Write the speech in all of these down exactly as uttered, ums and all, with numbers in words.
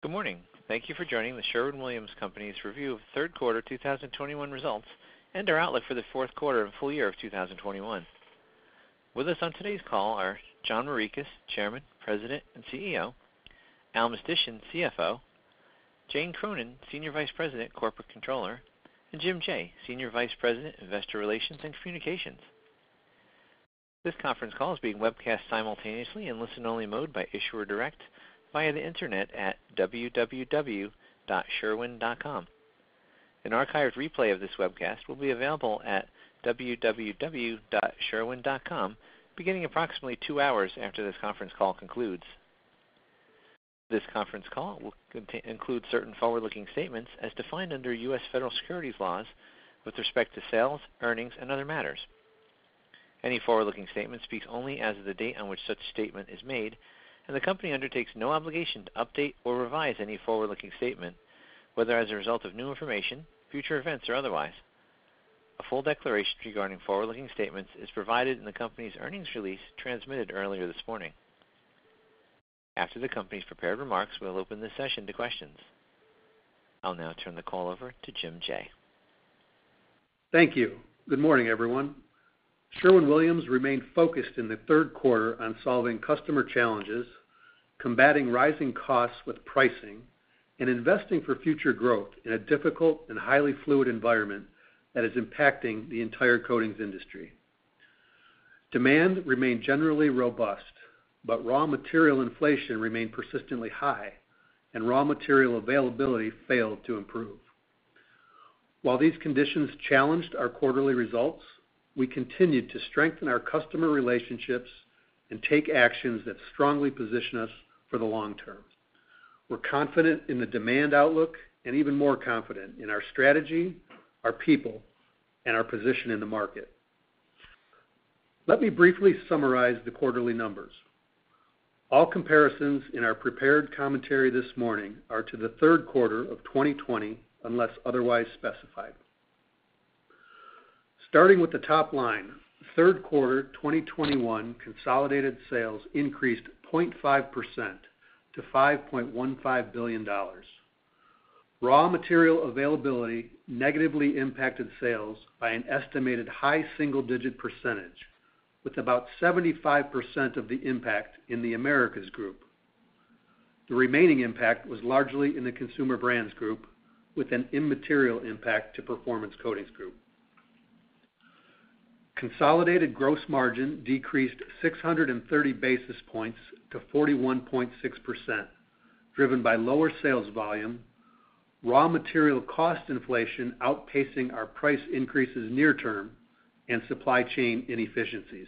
Good morning. Thank you for joining the Sherwin-Williams Company's review of third quarter two thousand twenty-one results and our outlook for the fourth quarter and full year of two thousand twenty-one. With us on today's call are John Morikis, Chairman, President, and C E O, Al Mistysyn, C F O, Jane Cronin, Senior Vice President, Corporate Controller, and Jim Jaye, Senior Vice President, Investor Relations and Communications. This conference call is being webcast simultaneously in listen-only mode by Issuer Direct via the internet at w w w dot sherwin dot com. An archived replay of this webcast will be available at w w w dot sherwin dot com beginning approximately two hours after this conference call concludes. This conference call will contain, include certain forward-looking statements as defined under U S federal securities laws with respect to sales, earnings, and other matters. Any forward-looking statement speaks only as of the date on which such statement is made, and the company undertakes no obligation to update or revise any forward-looking statement, whether as a result of new information, future events, or otherwise. A full declaration regarding forward-looking statements is provided in the company's earnings release transmitted earlier this morning. After the company's prepared remarks, we'll open this session to questions. I'll now turn the call over to Jim Jaye. Thank you. Good morning, everyone. Sherwin-Williams remained focused in the third quarter on solving customer challenges, combating rising costs with pricing, and investing for future growth in a difficult and highly fluid environment that is impacting the entire coatings industry. Demand remained generally robust, but raw material inflation remained persistently high, and raw material availability failed to improve. While these conditions challenged our quarterly results, we continued to strengthen our customer relationships and take actions that strongly position us for the long term. We're confident in the demand outlook and even more confident in our strategy, our people, and our position in the market. Let me briefly summarize the quarterly numbers. All comparisons in our prepared commentary this morning are to the third quarter of twenty twenty unless otherwise specified. Starting with the top line, third quarter twenty twenty-one consolidated sales increased zero point five percent to five point one five billion dollars. Raw material availability negatively impacted sales by an estimated high single-digit percentage, with about seventy-five percent of the impact in the Americas Group. The remaining impact was largely in the Consumer Brands Group, with an immaterial impact to Performance Coatings Group. Consolidated gross margin decreased six hundred thirty basis points to forty-one point six percent, driven by lower sales volume, raw material cost inflation outpacing our price increases near term, and supply chain inefficiencies.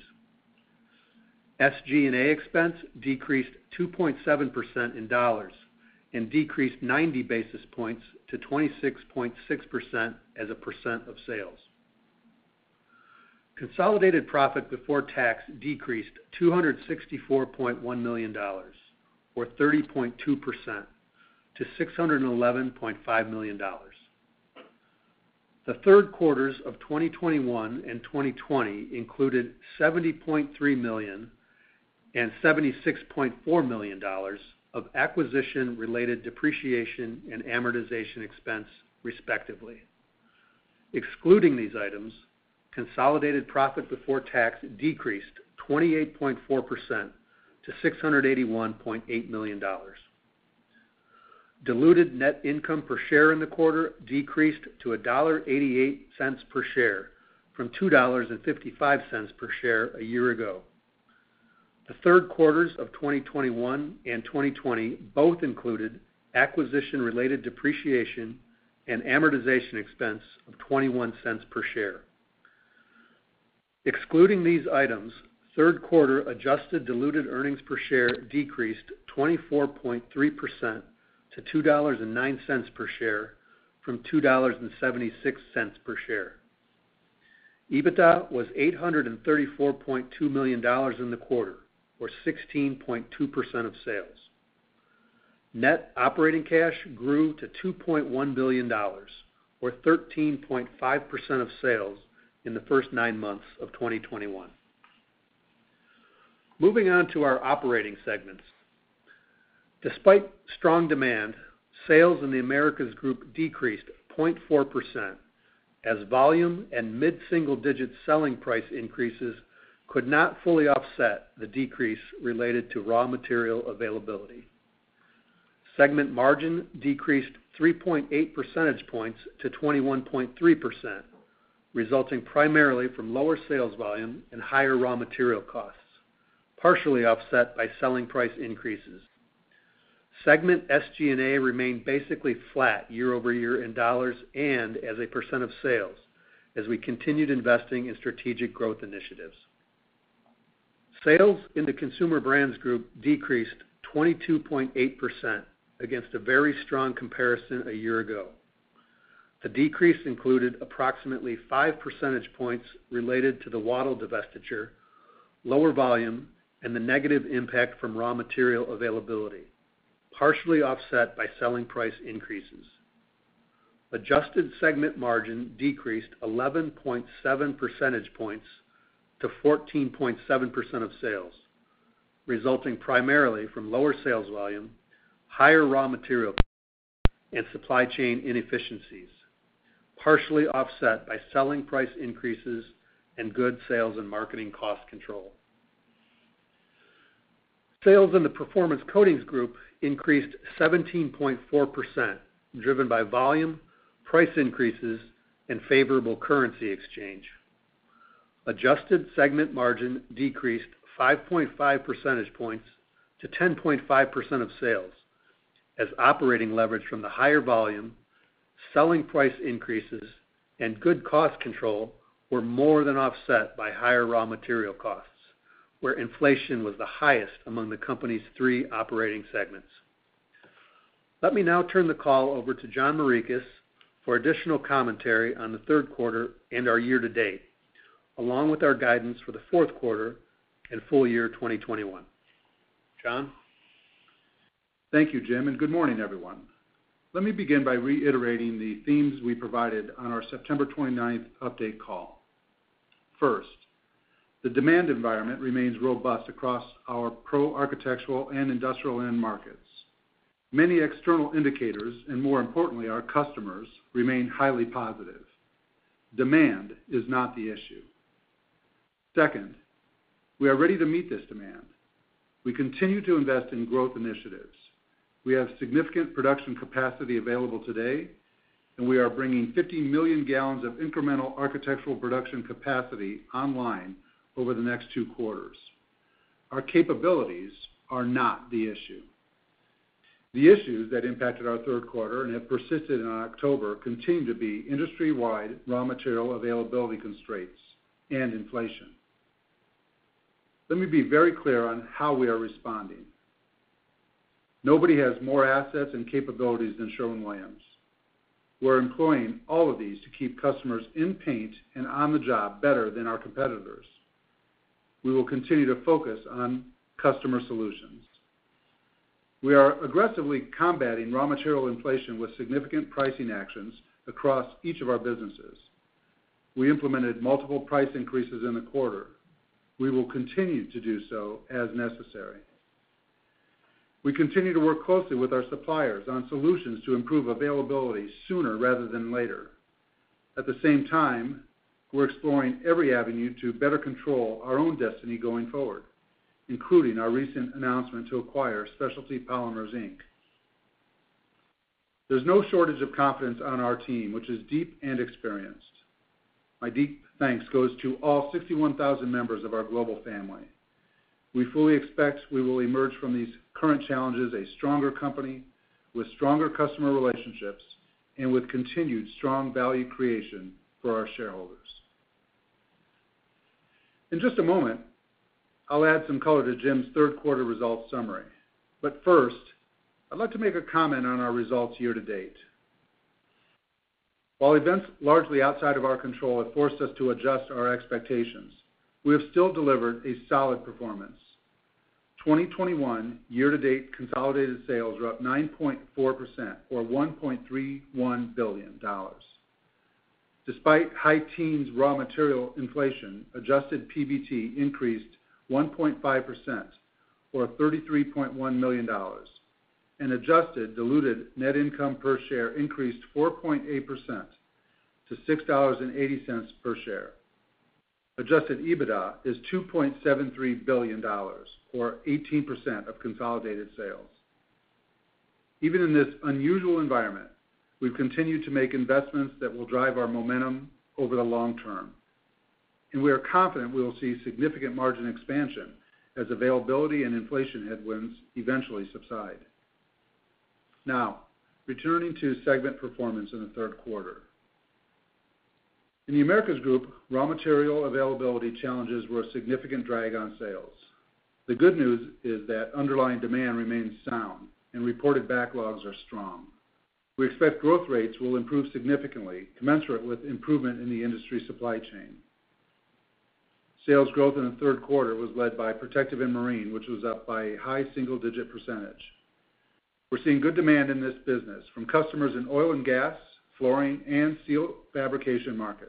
S G and A expense decreased two point seven percent in dollars and decreased ninety basis points to twenty-six point six percent as a percent of sales. Consolidated profit before tax decreased two hundred sixty-four point one million dollars, or thirty point two percent, to six hundred eleven point five million dollars. The third quarters of twenty twenty-one and twenty twenty included seventy point three million dollars and seventy-six point four million dollars of acquisition-related depreciation and amortization expense, respectively. Excluding these items, consolidated profit before tax decreased twenty-eight point four percent to six hundred eighty-one point eight million dollars. Diluted net income per share in the quarter decreased to one dollar and eighty-eight cents per share from two dollars and fifty-five cents per share a year ago. The third quarters of twenty twenty-one and twenty twenty both included acquisition-related depreciation and amortization expense of twenty-one cents per share. Excluding these items, third quarter adjusted diluted earnings per share decreased twenty-four point three percent to two dollars and nine cents per share from two dollars and seventy-six cents per share. EBITDA was eight hundred thirty-four point two million dollars in the quarter, or sixteen point two percent of sales. Net operating cash grew to two point one billion dollars, or thirteen point five percent of sales in the first nine months of twenty twenty-one. Moving on to our operating segments. Despite strong demand, sales in the Americas Group decreased zero point four percent as volume and mid-single-digit selling price increases could not fully offset the decrease related to raw material availability. Segment margin decreased three point eight percentage points to twenty-one point three percent, resulting primarily from lower sales volume and higher raw material costs, partially offset by selling price increases. Segment S G and A remained basically flat year-over-year in dollars and as a percent of sales as we continued investing in strategic growth initiatives. Sales in the Consumer Brands Group decreased twenty-two point eight percent against a very strong comparison a year ago. The decrease included approximately five percentage points related to the Wattyl divestiture, lower volume, and the negative impact from raw material availability, partially offset by selling price increases. Adjusted segment margin decreased eleven point seven percentage points to fourteen point seven percent of sales, resulting primarily from lower sales volume, higher raw material costs, and supply chain inefficiencies, partially offset by selling price increases and good sales and marketing cost control. Sales in the Performance Coatings Group increased seventeen point four percent, driven by volume, price increases, and favorable currency exchange. Adjusted segment margin decreased five point five percentage points to ten point five percent of sales, as operating leverage from the higher volume, selling price increases, and good cost control were more than offset by higher raw material costs, where inflation was the highest among the company's three operating segments. Let me now turn the call over to John Morikis for additional commentary on the third quarter and our year-to-date, along with our guidance for the fourth quarter and full year twenty twenty-one. John? Thank you, Jim, and good morning, everyone. Let me begin by reiterating the themes we provided on our September twenty-ninth update call. First, the demand environment remains robust across our pro-architectural and industrial end markets. Many external indicators, and more importantly, our customers, remain highly positive. Demand is not the issue. Second, we are ready to meet this demand. We continue to invest in growth initiatives. We have significant production capacity available today, and we are bringing fifty million gallons of incremental architectural production capacity online over the next two quarters. Our capabilities are not the issue. The issues that impacted our third quarter and have persisted in October continue to be industry-wide raw material availability constraints and inflation. Let me be very clear on how we are responding. Nobody has more assets and capabilities than Sherwin-Williams. We're employing all of these to keep customers in paint and on the job better than our competitors. We will continue to focus on customer solutions. We are aggressively combating raw material inflation with significant pricing actions across each of our businesses. We implemented multiple price increases in the quarter. We will continue to do so as necessary. We continue to work closely with our suppliers on solutions to improve availability sooner rather than later. At the same time, we're exploring every avenue to better control our own destiny going forward, including our recent announcement to acquire Specialty Polymers, Incorporated. There's no shortage of confidence on our team, which is deep and experienced. My deep thanks goes to all sixty-one thousand members of our global family. We fully expect we will emerge from these current challenges a stronger company with stronger customer relationships and with continued strong value creation for our shareholders. In just a moment, I'll add some color to Jim's third quarter results summary. But first, I'd like to make a comment on our results year to date. While events largely outside of our control have forced us to adjust our expectations, we have still delivered a solid performance. twenty twenty-one year-to-date consolidated sales are up nine point four percent, or one point three one billion dollars. Despite high teens raw material inflation, adjusted P B T increased one point five percent, or thirty-three point one million dollars, and adjusted diluted net income per share increased four point eight percent to six dollars and eighty cents per share. Adjusted EBITDA is two point seven three billion dollars, or eighteen percent of consolidated sales. Even in this unusual environment, we've continued to make investments that will drive our momentum over the long term, and we are confident we will see significant margin expansion as availability and inflation headwinds eventually subside. Now, returning to segment performance in the third quarter. In the Americas Group, raw material availability challenges were a significant drag on sales. The good news is that underlying demand remains sound and reported backlogs are strong. We expect growth rates will improve significantly, commensurate with improvement in the industry supply chain. Sales growth in the third quarter was led by Protective and Marine, which was up by a high single-digit percentage. We're seeing good demand in this business from customers in oil and gas, flooring, and steel fabrication markets.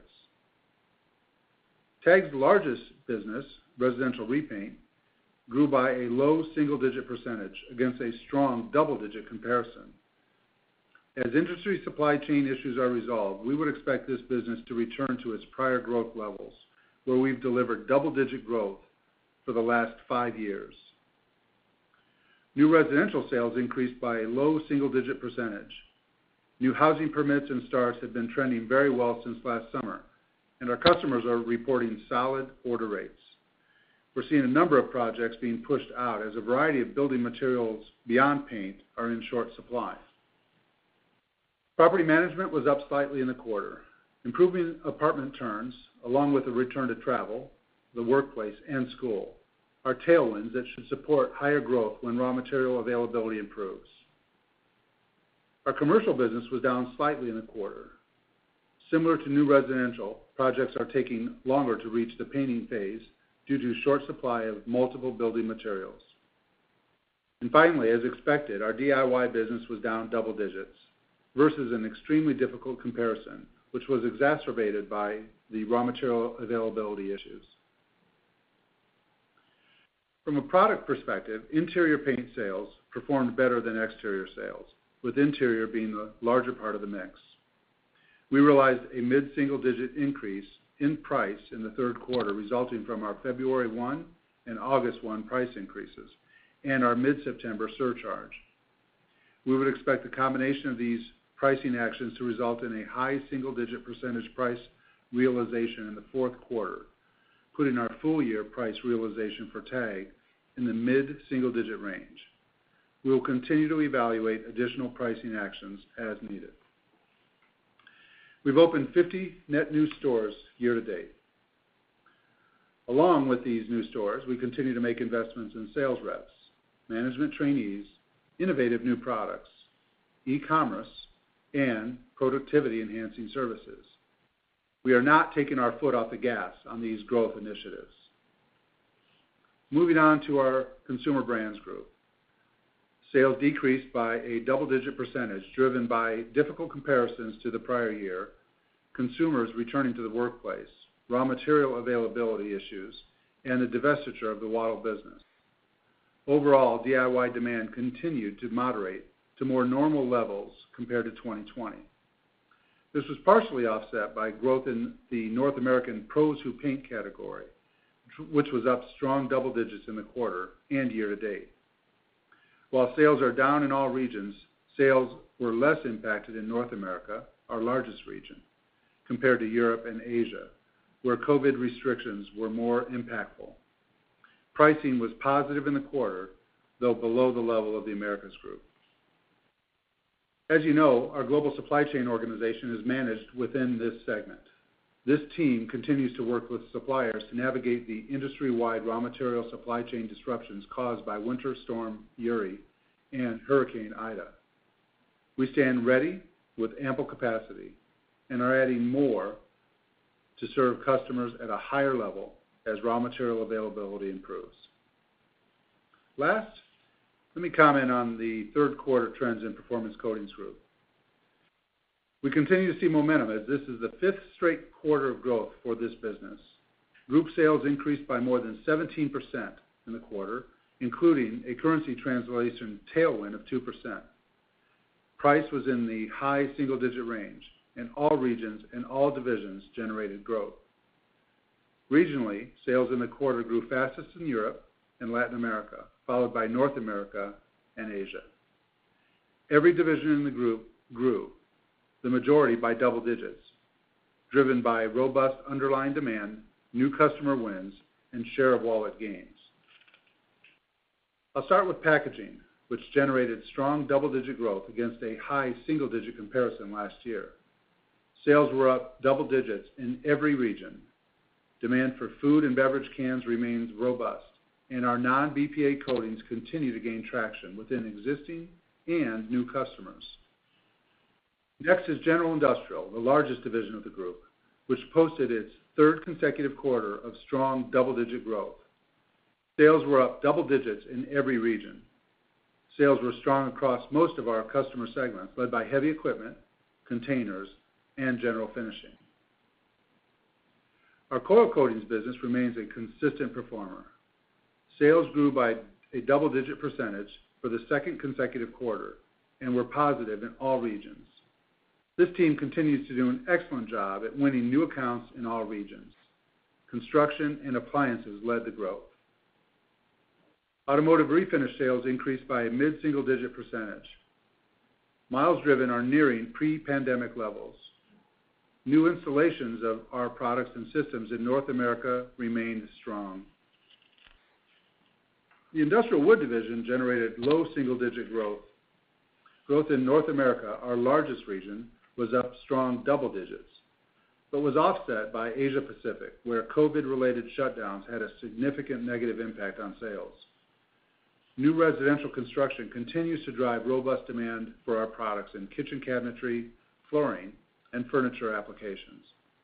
TAG's largest business, residential repaint, grew by a low single-digit percentage against a strong double-digit comparison. As industry supply chain issues are resolved, we would expect this business to return to its prior growth levels, where we've delivered double-digit growth for the last five years. New residential sales increased by a low single-digit percentage. New housing permits and starts have been trending very well since last summer, and our customers are reporting solid order rates. We're seeing a number of projects being pushed out as a variety of building materials beyond paint are in short supply. Property management was up slightly in the quarter. Improving apartment turns, along with a return to travel, the workplace, and school, are tailwinds that should support higher growth when raw material availability improves. Our commercial business was down slightly in the quarter. Similar to new residential, projects are taking longer to reach the painting phase due to short supply of multiple building materials. And finally, as expected, our D I Y business was down double digits versus an extremely difficult comparison, which was exacerbated by the raw material availability issues. From a product perspective, interior paint sales performed better than exterior sales, with interior being the larger part of the mix. We realized a mid-single-digit increase in price in the third quarter, resulting from our February first and August first price increases and our mid-September surcharge. We would expect the combination of these pricing actions to result in a high single-digit percentage price realization in the fourth quarter, putting our full-year price realization for TAG in the mid-single-digit range. We will continue to evaluate additional pricing actions as needed. We've opened fifty net new stores year to date. Along with these new stores, we continue to make investments in sales reps, management trainees, innovative new products, e-commerce, and productivity-enhancing services. We are not taking our foot off the gas on these growth initiatives. Moving on to our Consumer Brands Group. Sales decreased by a double-digit percentage, driven by difficult comparisons to the prior year, consumers returning to the workplace, raw material availability issues, and the divestiture of the Wattyl business. Overall, D I Y demand continued to moderate to more normal levels compared to twenty twenty. This was partially offset by growth in the North American Pros Who Paint category, which was up strong double digits in the quarter and year to date. While sales are down in all regions, sales were less impacted in North America, our largest region, compared to Europe and Asia, where COVID restrictions were more impactful. Pricing was positive in the quarter, though below the level of the Americas Group. As you know, our global supply chain organization is managed within this segment. This team continues to work with suppliers to navigate the industry-wide raw material supply chain disruptions caused by Winter Storm Uri and Hurricane Ida. We stand ready with ample capacity and are adding more to serve customers at a higher level as raw material availability improves. Last, let me comment on the third quarter trends in Performance Coatings Group. We continue to see momentum as this is the fifth straight quarter of growth for this business. Group sales increased by more than seventeen percent in the quarter, including a currency translation tailwind of two percent. Price was in the high single-digit range, and all regions and all divisions generated growth. Regionally, sales in the quarter grew fastest in Europe and Latin America, followed by North America and Asia. Every division in the group grew, the majority by double digits, driven by robust underlying demand, new customer wins, and share of wallet gains. I'll start with packaging, which generated strong double-digit growth against a high single-digit comparison last year. Sales were up double digits in every region. Demand for food and beverage cans remains robust, and our non-B P A coatings continue to gain traction within existing and new customers. Next is General Industrial, the largest division of the group, which posted its third consecutive quarter of strong double-digit growth. Sales were up double digits in every region. Sales were strong across most of our customer segments, led by heavy equipment, containers, and general finishing. Our coil coatings business remains a consistent performer. Sales grew by a double-digit percentage for the second consecutive quarter and were positive in all regions. This team continues to do an excellent job at winning new accounts in all regions. Construction and appliances led the growth. Automotive refinish sales increased by a mid-single-digit percentage. Miles driven are nearing pre-pandemic levels. New installations of our products and systems in North America remained strong. The Industrial Wood division generated low single-digit growth. Growth in North America, our largest region, was up strong double digits, but was offset by Asia Pacific, where COVID-related shutdowns had a significant negative impact on sales. New residential construction continues to drive robust demand for our products in kitchen cabinetry, flooring, and furniture applications.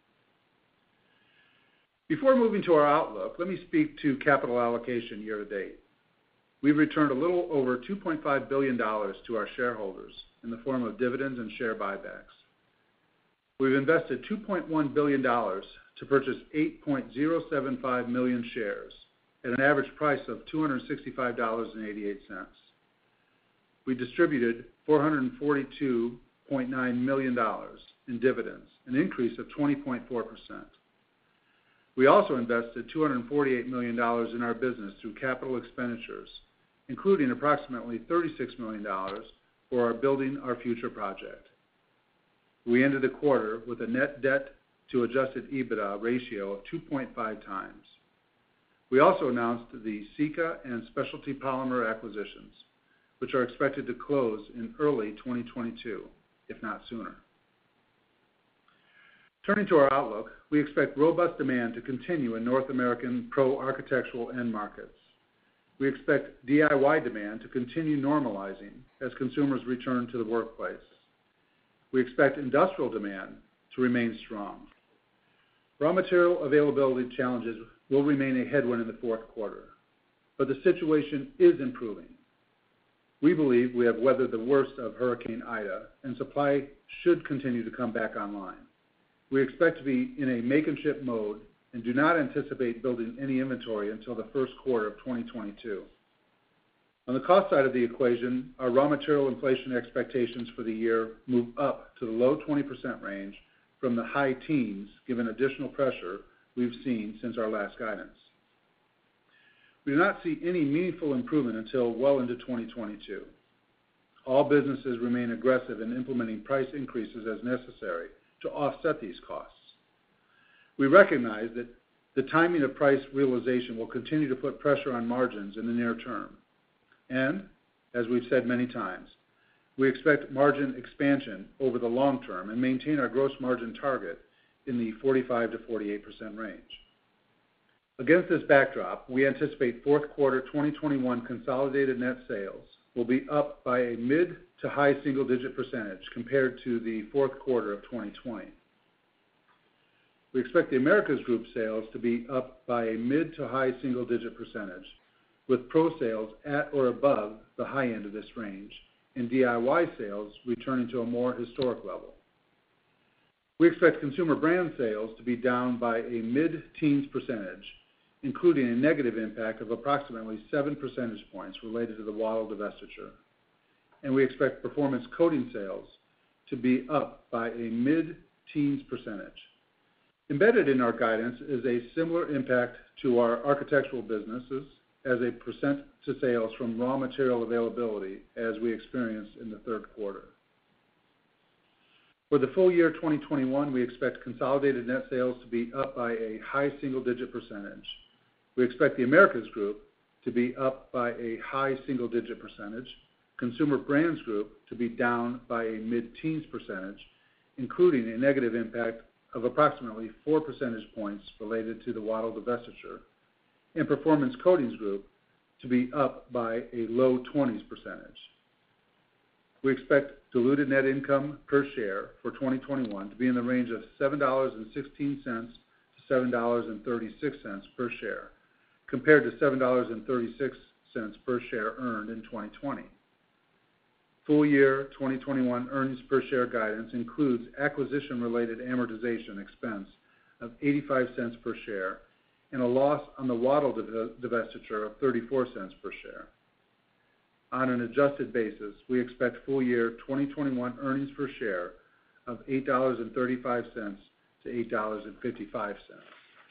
Before moving to our outlook, let me speak to capital allocation year to date. We've returned a little over two point five billion dollars to our shareholders in the form of dividends and share buybacks. We've invested two point one billion dollars to purchase eight point zero seven five million shares at an average price of two hundred sixty-five dollars and eighty-eight cents. We distributed four hundred forty-two point nine million dollars in dividends, an increase of twenty point four percent. We also invested two hundred forty-eight million dollars in our business through capital expenditures, including approximately thirty-six million dollars for our Building Our Future project. We ended the quarter with a net debt to adjusted EBITDA ratio of two point five times. We also announced the Sika and Specialty Polymer acquisitions, which are expected to close in early twenty twenty-two, if not sooner. Turning to our outlook, we expect robust demand to continue in North American pro-architectural end markets. We expect D I Y demand to continue normalizing as consumers return to the workplace. We expect industrial demand to remain strong. Raw material availability challenges will remain a headwind in the fourth quarter, but the situation is improving. We believe we have weathered the worst of Hurricane Ida, and supply should continue to come back online. We expect to be in a make-and-ship mode and do not anticipate building any inventory until the first quarter of twenty twenty-two. On the cost side of the equation, our raw material inflation expectations for the year move up to the low twenty percent range from the high teens, given additional pressure we've seen since our last guidance. We do not see any meaningful improvement until well into twenty twenty-two. All businesses remain aggressive in implementing price increases as necessary to offset these costs. We recognize that the timing of price realization will continue to put pressure on margins in the near term. And, as we've said many times, we expect margin expansion over the long term and maintain our gross margin target in the forty-five to forty-eight percent range. Against this backdrop, we anticipate fourth quarter twenty twenty-one consolidated net sales will be up by a mid to high single-digit percentage compared to the fourth quarter of twenty twenty. We expect the Americas Group sales to be up by a mid to high single-digit percentage, with pro sales at or above the high end of this range, and D I Y sales returning to a more historic level. We expect Consumer Brand sales to be down by a mid-teens percentage, including a negative impact of approximately seven percentage points related to the Wattyl divestiture. And we expect Performance Coatings sales to be up by a mid-teens percentage. Embedded in our guidance is a similar impact to our architectural businesses as a percent to sales from raw material availability as we experienced in the third quarter. For the full year twenty twenty-one, we expect consolidated net sales to be up by a high single-digit percentage. We expect the Americas Group to be up by a high single-digit percentage, Consumer Brands Group to be down by a mid-teens percentage, including a negative impact of approximately four percentage points related to the Wattyl divestiture, and Performance Coatings Group to be up by a low twenties percentage. We expect diluted net income per share for twenty twenty-one to be in the range of seven dollars and sixteen cents to seven dollars and thirty-six cents per share, compared to seven dollars and thirty-six cents per share earned in twenty twenty. Full year twenty twenty-one earnings per share guidance includes acquisition-related amortization expense of eighty-five cents per share and a loss on the Wattyl divestiture of thirty-four cents per share. On an adjusted basis, we expect full year twenty twenty-one earnings per share of eight dollars and thirty-five cents to eight dollars and fifty-five cents.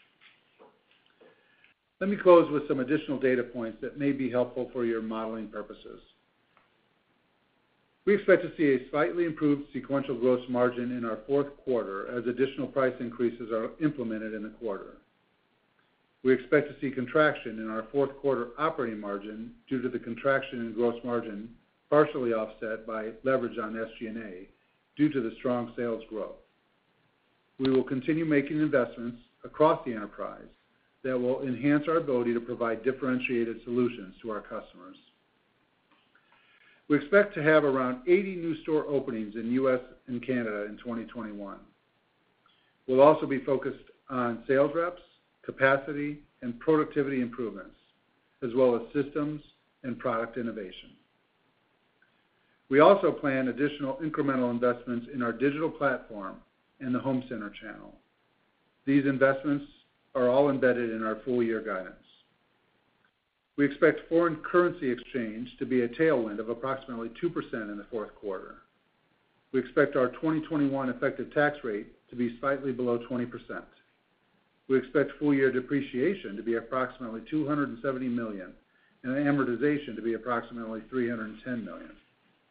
Let me close with some additional data points that may be helpful for your modeling purposes. We expect to see a slightly improved sequential gross margin in our fourth quarter as additional price increases are implemented in the quarter. We expect to see contraction in our fourth quarter operating margin due to the contraction in gross margin, partially offset by leverage on S G and A due to the strong sales growth. We will continue making investments across the enterprise that will enhance our ability to provide differentiated solutions to our customers. We expect to have around eighty new store openings in U S and Canada in twenty twenty-one. We'll also be focused on sales reps, capacity, and productivity improvements, as well as systems and product innovation. We also plan additional incremental investments in our digital platform and the home center channel. These investments are all embedded in our full year guidance. We expect foreign currency exchange to be a tailwind of approximately two percent in the fourth quarter. We expect our twenty twenty-one effective tax rate to be slightly below twenty percent. We expect full year depreciation to be approximately two hundred seventy million dollars and amortization to be approximately three hundred ten million dollars.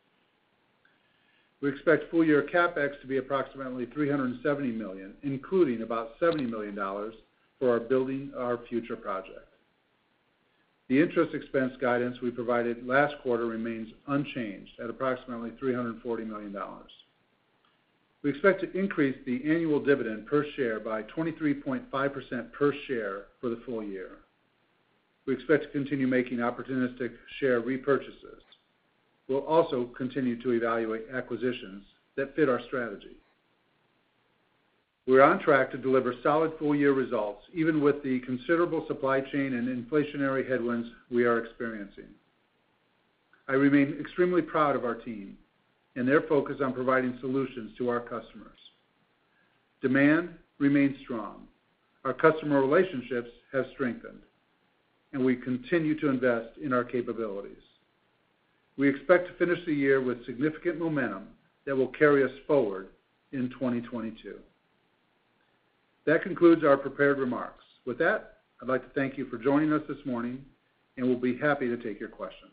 We expect full year CapEx to be approximately three hundred seventy million dollars, including about seventy million dollars for our Building Our Future project. The interest expense guidance we provided last quarter remains unchanged at approximately three hundred forty million dollars. We expect to increase the annual dividend per share by twenty-three point five percent per share for the full year. We expect to continue making opportunistic share repurchases. We'll also continue to evaluate acquisitions that fit our strategy. We're on track to deliver solid full-year results, even with the considerable supply chain and inflationary headwinds we are experiencing. I remain extremely proud of our team and their focus on providing solutions to our customers. Demand remains strong. Our customer relationships have strengthened, and we continue to invest in our capabilities. We expect to finish the year with significant momentum that will carry us forward in twenty twenty-two. That concludes our prepared remarks. With that, I'd like to thank you for joining us this morning, and we'll be happy to take your questions.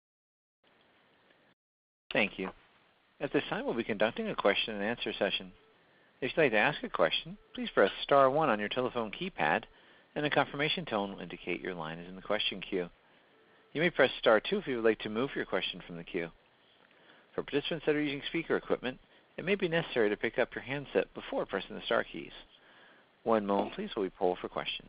Thank you. At this time, we'll be conducting a question and answer session. If you'd like to ask a question, please press star one on your telephone keypad, and a confirmation tone will indicate your line is in the question queue. You may press star two if you would like to move your question from the queue. For participants that are using speaker equipment, it may be necessary to pick up your handset before pressing the star keys. One moment, please, while we poll for questions.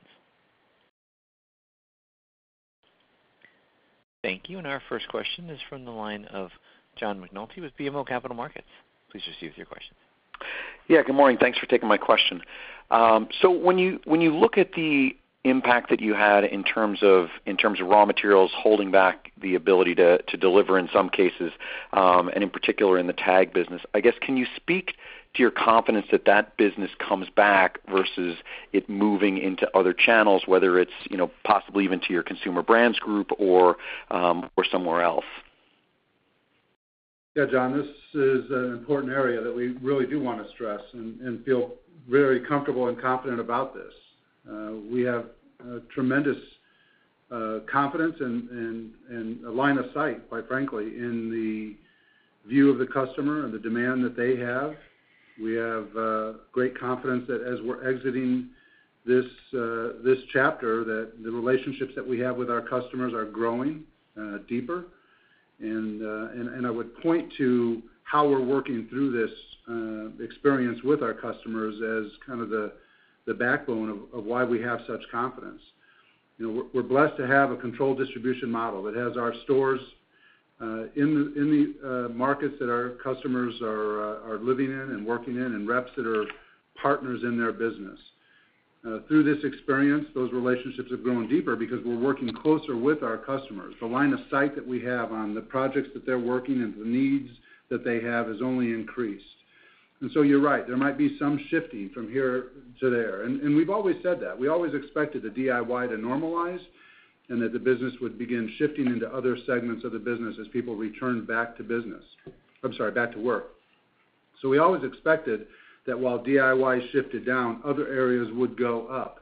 Thank you. And our first question is from the line of John McNulty with B M O Capital Markets. Please proceed with your question. Yeah, good morning. Thanks for taking my question. Um, so when you when you look at the impact that you had in terms of in terms of raw materials holding back the ability to, to deliver in some cases, um, and in particular in the TAG business. I guess, can you speak to your confidence that that business comes back versus it moving into other channels, whether it's, you know, possibly even to your Consumer Brands Group or um, or somewhere else? Yeah, John, this is an important area that we really do want to stress and, and feel very comfortable and confident about this. Uh, we have uh, tremendous uh, confidence and, and, and a line of sight, quite frankly, in the view of the customer and the demand that they have. We have uh, great confidence that as we're exiting this uh, this chapter, that the relationships that we have with our customers are growing uh, deeper. And, uh, and and I would point to how we're working through this uh, experience with our customers as kind of the the backbone of, of why we have such confidence. You know, we're, we're blessed to have a controlled distribution model that has our stores uh, in the in the uh, markets that our customers are uh, are living in and working in, and reps that are partners in their business. Uh, through this experience, those relationships have grown deeper because we're working closer with our customers. The line of sight that we have on the projects that they're working and the needs that they have has only increased. And so you're right, there might be some shifting from here to there. And, and we've always said that. We always expected the D I Y to normalize and that the business would begin shifting into other segments of the business as people return back to business. I'm sorry, back to work. So we always expected that while D I Y shifted down, other areas would go up.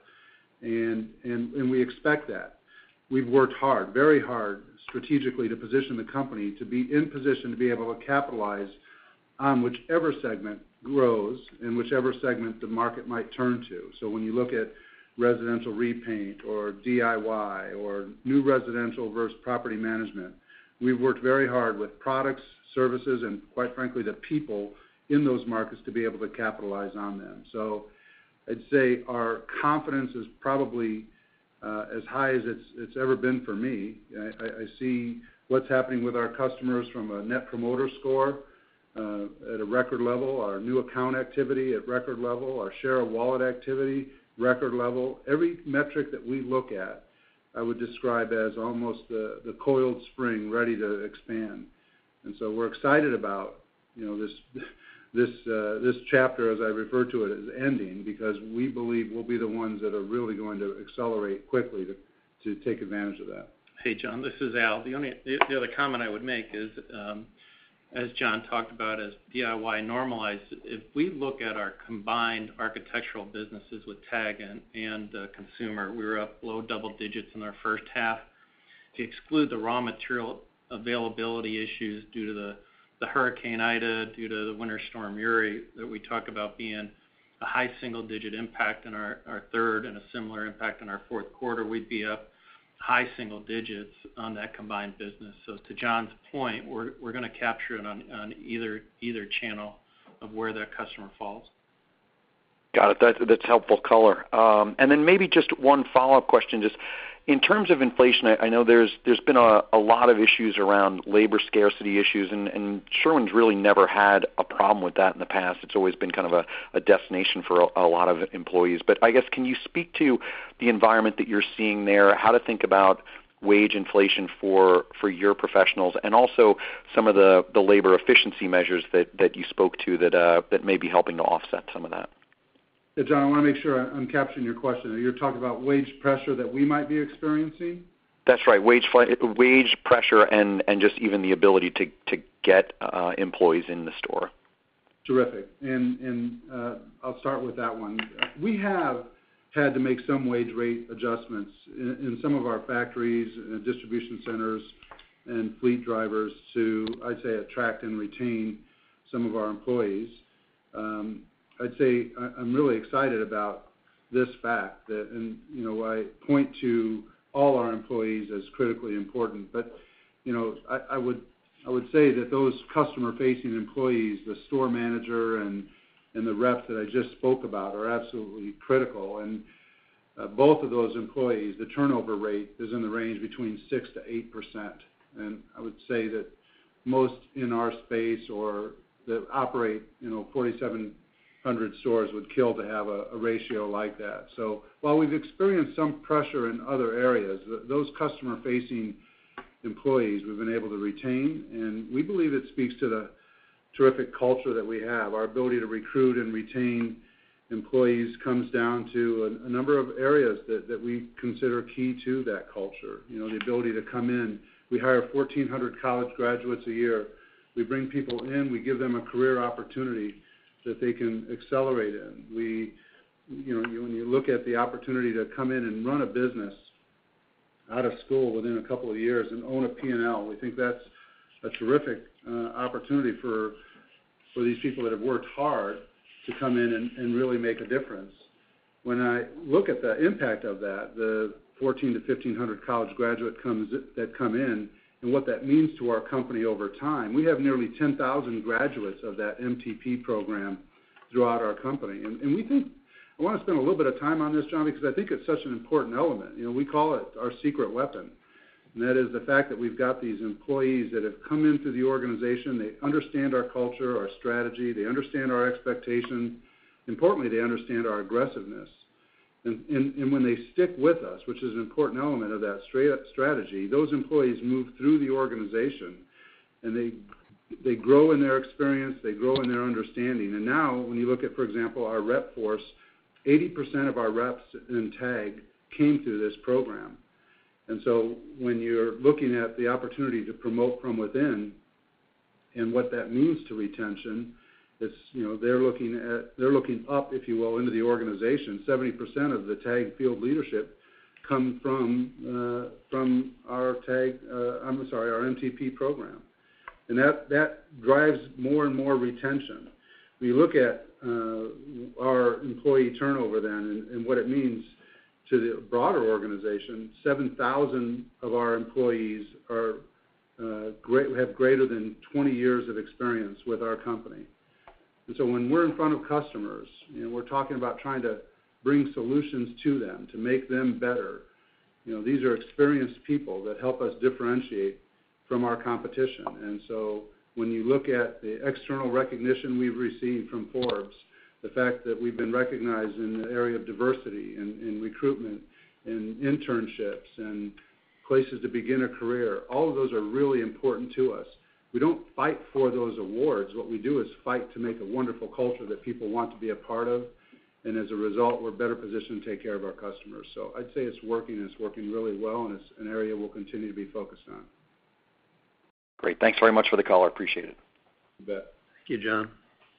And, and, and we expect that. We've worked hard, very hard, strategically to position the company to be in position to be able to capitalize on whichever segment grows and whichever segment the market might turn to. So when you look at residential repaint or D I Y or new residential versus property management, we've worked very hard with products, services, and quite frankly, the people in those markets to be able to capitalize on them. So I'd say our confidence is probably uh, as high as it's, it's ever been for me. I, I see what's happening with our customers from a Net Promoter Score uh, at a record level, our new account activity at record level, our share of wallet activity, record level. Every metric that we look at, I would describe as almost the, the coiled spring ready to expand. And so we're excited about, you know, this this uh, this chapter, as I refer to it, is ending because we believe we'll be the ones that are really going to accelerate quickly to, to take advantage of that. Hey, John, this is Al. The only the, the other comment I would make is, um, as John talked about, as D I Y normalized, if we look at our combined architectural businesses with TAG and, and uh, consumer, we were up low double digits in our first half. If you exclude the raw material availability issues due to the, the Hurricane Ida, due to the Winter Storm Uri, that we talk about being a high single-digit impact in our, our third and a similar impact in our fourth quarter, we'd be up high single digits on that combined business. So to John's point, we're we're going to capture it on, on either either channel of where that customer falls. Got it. That, that's helpful color. Um, and then maybe just one follow-up question, just in terms of inflation, I, I know there's there's been a, a lot of issues around labor scarcity issues, and, and Sherwin's really never had a problem with that in the past. It's always been kind of a, a destination for a, a lot of employees. But I guess, can you speak to the environment that you're seeing there, how to think about wage inflation for, for your professionals, and also some of the, the labor efficiency measures that, that you spoke to that uh, that may be helping to offset some of that? Yeah, John, I want to make sure I'm capturing your question. You're talking about wage pressure that we might be experiencing? That's right, wage wage pressure and, and just even the ability to, to get uh, employees in the store. Terrific. And, and uh, I'll start with that one. We have had to make some wage rate adjustments in, in some of our factories, uh, distribution centers, and fleet drivers to, I'd say, attract and retain some of our employees. Um, I'd say I'm really excited about this fact that, and you know, I point to all our employees as critically important. But you know, I, I would I would say that those customer-facing employees, the store manager and and the reps that I just spoke about, are absolutely critical. And uh, both of those employees, the turnover rate is in the range between six to eight percent. And I would say that most in our space or that operate, you know, forty-seven hundred stores would kill to have a, a ratio like that. So while we've experienced some pressure in other areas, th- those customer-facing employees we've been able to retain, and we believe it speaks to the terrific culture that we have. Our ability to recruit and retain employees comes down to a, a number of areas that, that we consider key to that culture. You know, the ability to come in. We hire fourteen hundred college graduates a year. We bring people in, we give them a career opportunity that they can accelerate in. We, you know, you, when you look at the opportunity to come in and run a business out of school within a couple of years and own a P and L, we think that's a terrific uh, opportunity for for these people that have worked hard to come in and, and really make a difference. When I look at the impact of that, the fourteen to fifteen hundred college graduates comes, that come in, and what that means to our company over time, we have nearly ten thousand graduates of that M T P program throughout our company. And, and we think, I want to spend a little bit of time on this, John, because I think it's such an important element. You know, we call it our secret weapon. And that is the fact that we've got these employees that have come into the organization. They understand our culture, our strategy. They understand our expectations. Importantly, they understand our aggressiveness. And, and, and when they stick with us, which is an important element of that stra- strategy, those employees move through the organization, and they they grow in their experience, they grow in their understanding. And now, when you look at, for example, our rep force, eighty percent of our reps in TAG came through this program. And so when you're looking at the opportunity to promote from within and what that means to retention, it's, you know, they're looking at, they're looking up, if you will, into the organization. seventy percent of the TAG field leadership come from uh, from our TAG, uh, I'm sorry, our M T P program. And that, that drives more and more retention. When you look at uh, our employee turnover then and, and what it means to the broader organization, seven thousand of our employees are uh, great, have greater than twenty years of experience with our company. And so when we're in front of customers, you know, we're talking about trying to bring solutions to them, to make them better. You know, these are experienced people that help us differentiate from our competition. And so when you look at the external recognition we've received from Forbes, the fact that we've been recognized in the area of diversity and, and recruitment and internships and places to begin a career, all of those are really important to us. We don't fight for those awards. What we do is fight to make a wonderful culture that people want to be a part of, and as a result, we're better positioned to take care of our customers. So I'd say it's working, and it's working really well, and it's an area we'll continue to be focused on. Great. Thanks very much for the call. I appreciate it. You bet. Thank you, John.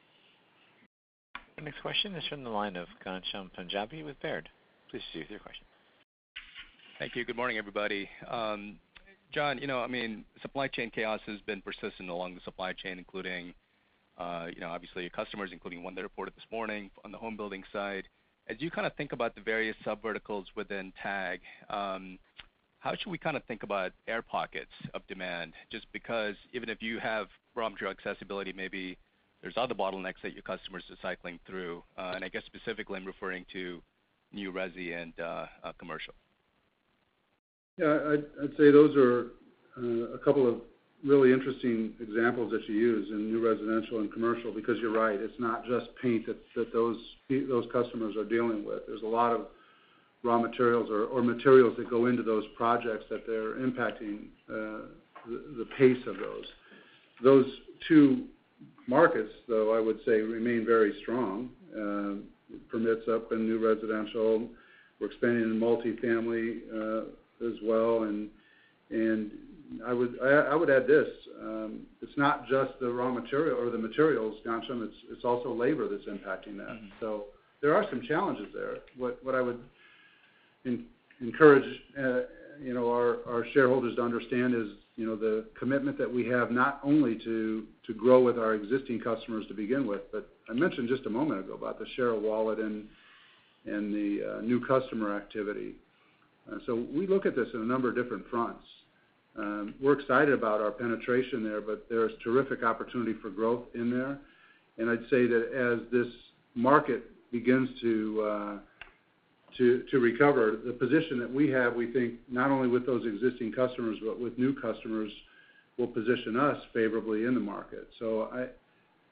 The next question is from the line of Ghansham Panjabi with Baird. Please proceed with your question. Thank you. Good morning, everybody. Um, John, you know, I mean, supply chain chaos has been persistent along the supply chain, including, uh, you know, obviously your customers, including one that reported this morning on the home building side. As you kind of think about the various sub-verticals within TAG, um, how should we kind of think about air pockets of demand? Just because even if you have raw material accessibility, maybe there's other bottlenecks that your customers are cycling through. Uh, and I guess specifically I'm referring to new resi and uh, uh, commercial. Yeah, I'd, I'd say those are uh, a couple of really interesting examples that you use in new residential and commercial, because you're right, it's not just paint that, that those those customers are dealing with. There's a lot of raw materials or, or materials that go into those projects that they're impacting uh, the, the pace of those. Those two markets, though, I would say remain very strong. Uh, permits up in new residential. We're expanding in multifamily uh, as well, and and I would I, I would add this: um, it's not just the raw material or the materials, Ghansham. It's it's also labor that's impacting that. Mm-hmm. So there are some challenges there. What what I would in, encourage uh, you know our, our shareholders to understand is you know the commitment that we have not only to to grow with our existing customers to begin with, but I mentioned just a moment ago about the share of wallet and and the uh, new customer activity. Uh, so we look at this in a number of different fronts. Um, we're excited about our penetration there, but there's terrific opportunity for growth in there. And I'd say that as this market begins to uh, to to recover, the position that we have, we think not only with those existing customers, but with new customers, will position us favorably in the market. So I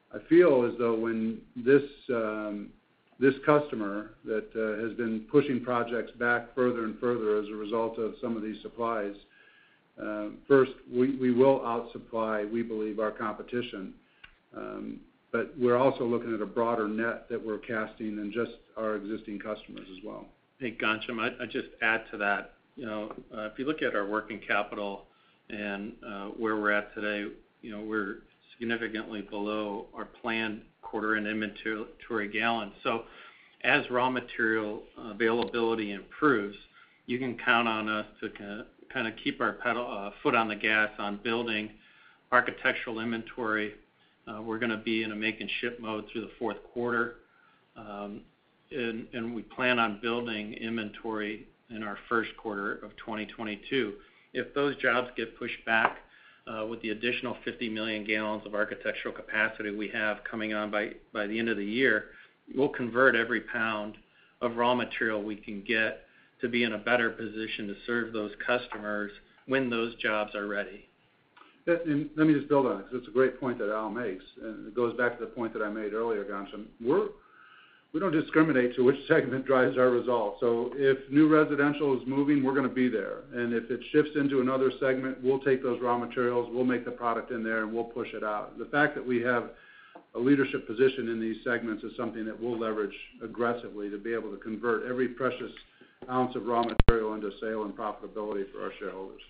I feel as though when this um, this customer that uh, has been pushing projects back further and further as a result of some of these supplies, uh, first, we, we will outsupply, we believe, our competition. Um, but we're also looking at a broader net that we're casting than just our existing customers as well. Hey, Ghansham, I, I just add to that. You know, uh, if you look at our working capital and uh, where we're at today, you know, we're significantly below our planned quarter-end inventory gallons. So as raw material availability improves, you can count on us to kind of keep our pedal, uh, foot on the gas on building architectural inventory. Uh, we're going to be in a make-and-ship mode through the fourth quarter, um, and, and we plan on building inventory in our first quarter of twenty twenty-two. If those jobs get pushed back, Uh, with the additional fifty million gallons of architectural capacity we have coming on by, by the end of the year, we'll convert every pound of raw material we can get to be in a better position to serve those customers when those jobs are ready. And let me just build on it, because it's a great point that Al makes, and it goes back to the point that I made earlier, Ghansham. We're We don't discriminate to which segment drives our results. So if new residential is moving, we're going to be there. And if it shifts into another segment, we'll take those raw materials, we'll make the product in there, and we'll push it out. The fact that we have a leadership position in these segments is something that we'll leverage aggressively to be able to convert every precious ounce of raw material into sale and profitability for our shareholders.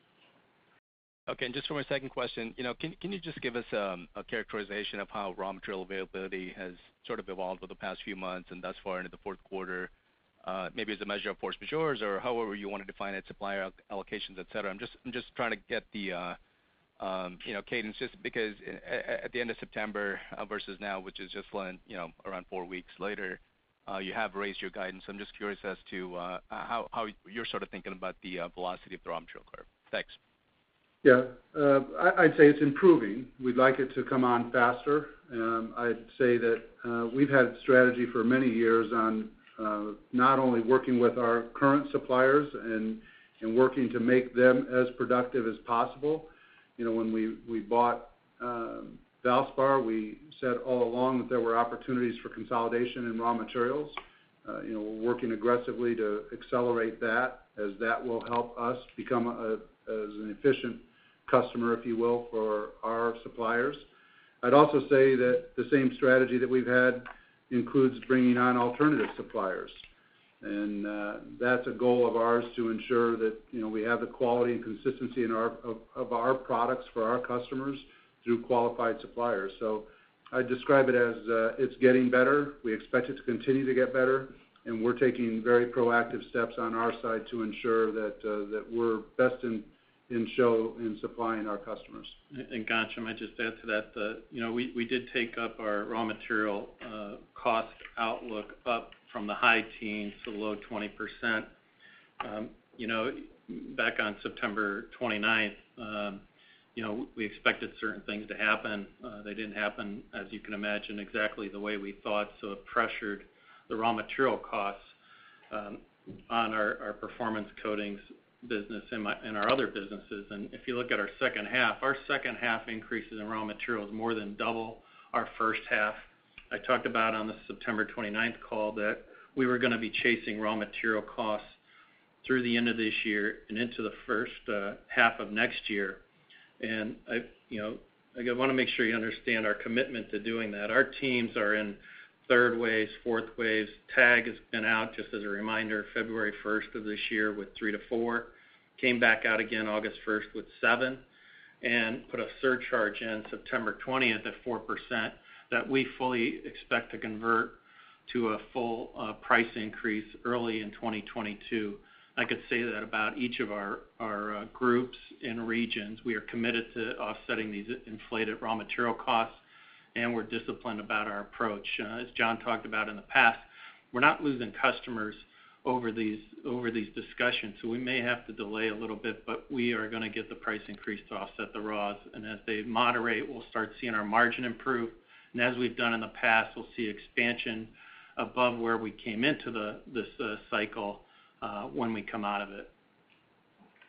Okay, and just for my second question, you know, can can you just give us um, a characterization of how raw material availability has sort of evolved over the past few months and thus far into the fourth quarter, uh, maybe as a measure of force majeure or however you want to define it, supplier allocations, et cetera. I'm just I'm just trying to get the uh, um, you know cadence, just because at the end of September uh, versus now, which is just you know around four weeks later, uh, you have raised your guidance. I'm just curious as to uh, how how you're sort of thinking about the uh, velocity of the raw material curve. Thanks. Yeah, uh, I, I'd say it's improving. We'd like it to come on faster. Um, I'd say that uh, we've had strategy for many years on uh, not only working with our current suppliers and and working to make them as productive as possible. You know, when we we bought um, Valspar, we said all along that there were opportunities for consolidation in raw materials. Uh, you know, we're working aggressively to accelerate that, as that will help us become a, as an efficient customer, if you will, for our suppliers. I'd also say that the same strategy that we've had includes bringing on alternative suppliers. And uh, that's a goal of ours to ensure that, you know, we have the quality and consistency in our, of, of our products for our customers through qualified suppliers. So I describe it as uh, it's getting better. We expect it to continue to get better. And we're taking very proactive steps on our side to ensure that, uh, that we're best in in show in supplying our customers. And Ghansham, I just add to that, the, you know, we, we did take up our raw material uh, cost outlook up from the high teens to the low twenty percent. Um, you know, back on September twenty-ninth, um, you know, we expected certain things to happen. Uh, they didn't happen, as you can imagine, exactly the way we thought, so it pressured the raw material costs um, on our, our performance coatings business and, my, and our other businesses. And if you look at our second half, our second half increases in raw materials more than double our first half. I talked about on the September twenty-ninth call that we were going to be chasing raw material costs through the end of this year and into the first uh, half of next year. And I, you know, I want to make sure you understand our commitment to doing that. Our teams are in third waves, fourth waves. TAG has been out, just as a reminder, February first of this year with three to four. Came back out again August first with seven, and put a surcharge in September twentieth at four percent that we fully expect to convert to a full uh, price increase early in twenty twenty-two. I could say that about each of our, our uh, groups and regions. We are committed to offsetting these inflated raw material costs, and we're disciplined about our approach. Uh, as John talked about in the past, we're not losing customers over these over these discussions, so we may have to delay a little bit, but we are going to get the price increase to offset the raws. And as they moderate, we'll start seeing our margin improve. And as we've done in the past, we'll see expansion above where we came into the this uh, cycle uh, when we come out of it.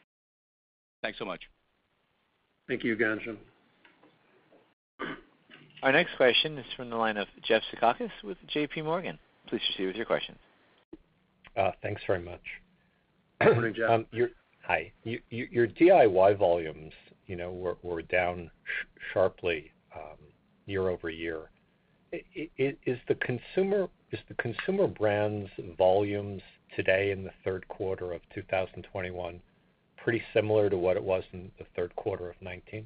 Thanks so much. Thank you, Ghansham. Our next question is from the line of Jeff Zekauskas with J P Morgan. Please proceed with your question. Uh, thanks very much. Good morning, Jeff. um, your, hi. You, you, your D I Y volumes, you know, were, were down sh- sharply um, year over year. Is, is the consumer is the consumer brands volumes today in the third quarter of two thousand twenty-one pretty similar to what it was in the third quarter of nineteen?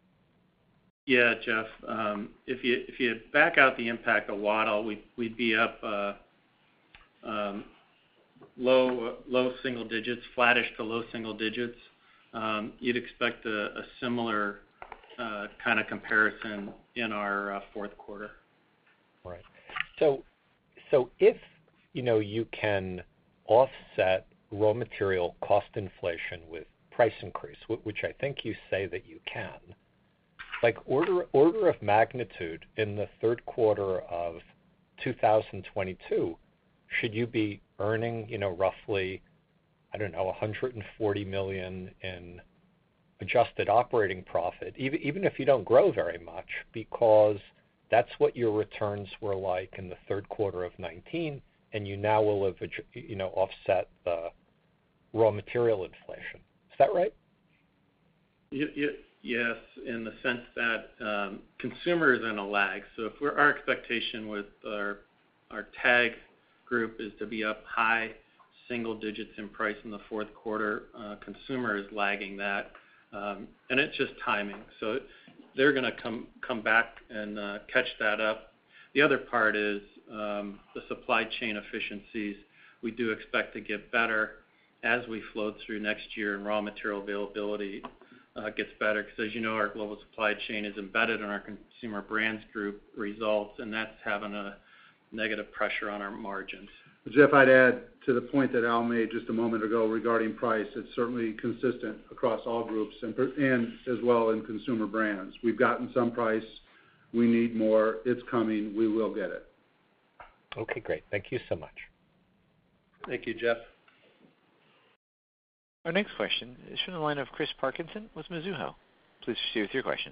Yeah, Jeff. Um, if you if you back out the impact of Waddle, we'd we'd be up uh, um, low low single digits, flattish to low single digits. Um, you'd expect a, a similar uh, kind of comparison in our uh, fourth quarter. Right. So, so if you know you can offset raw material cost inflation with price increase, which I think you say that you can, like order order of magnitude in the third quarter of two thousand twenty-two, should you be earning, you know, roughly, I don't know, one hundred forty million dollars in adjusted operating profit, even even if you don't grow very much, because that's what your returns were like in the third quarter of nineteen, and you now will have, you know, offset the raw material inflation. Is that right? You, you, yes, in the sense that um, consumer is in a lag. So if we're, our expectation with our our TAG group is to be up high single digits in price in the fourth quarter, uh, consumer is lagging that, um, and it's just timing. So they're going to come come back and uh, catch that up. The other part is um, the supply chain efficiencies. We do expect to get better as we flow through next year, and raw material availability uh, gets better, because as you know, our global supply chain is embedded in our consumer brands group results, and that's having a negative pressure on our margins. Jeff, I'd add to the point that Al made just a moment ago regarding price. It's certainly consistent across all groups and, and as well in consumer brands. We've gotten some price. We need more. It's coming. We will get it. Okay, great. Thank you so much. Thank you, Jeff. Our next question is from the line of Chris Parkinson with Mizuho. Please proceed with your questions.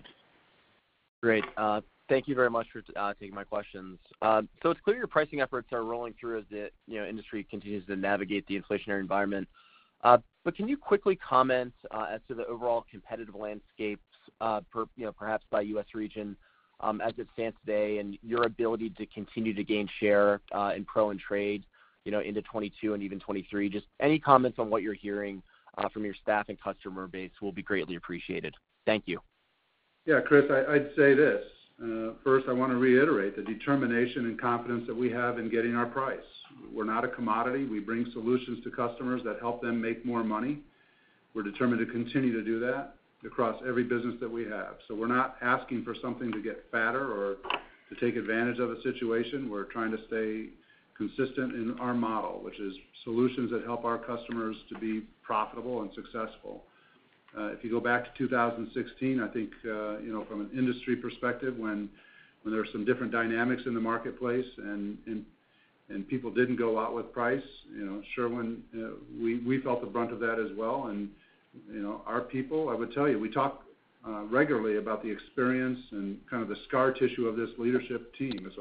Great. Uh, thank you very much for uh, taking my questions. Uh, so it's clear your pricing efforts are rolling through as the you know industry continues to navigate the inflationary environment. Uh, but can you quickly comment uh, as to the overall competitive landscape, uh, per, you know, perhaps by U S region, um, as it stands today, and your ability to continue to gain share uh, in pro and trade, you know, into twenty-two and even twenty-three? Just any comments on what you're hearing uh, from your staff and customer base will be greatly appreciated. Thank you. Yeah, Chris, I, I'd say this. Uh, first, I want to reiterate the determination and confidence that we have in getting our price. We're not a commodity. We bring solutions to customers that help them make more money. We're determined to continue to do that across every business that we have. So we're not asking for something to get fatter or to take advantage of a situation. We're trying to stay consistent in our model, which is solutions that help our customers to be profitable and successful. Uh, if you go back to two thousand sixteen, I think, uh, you know, from an industry perspective, when when there were some different dynamics in the marketplace and and, and people didn't go out with price, you know, Sherwin, uh, we, we felt the brunt of that as well. And, you know, our people, I would tell you, we talk uh, regularly about the experience and kind of the scar tissue of this leadership team. It's a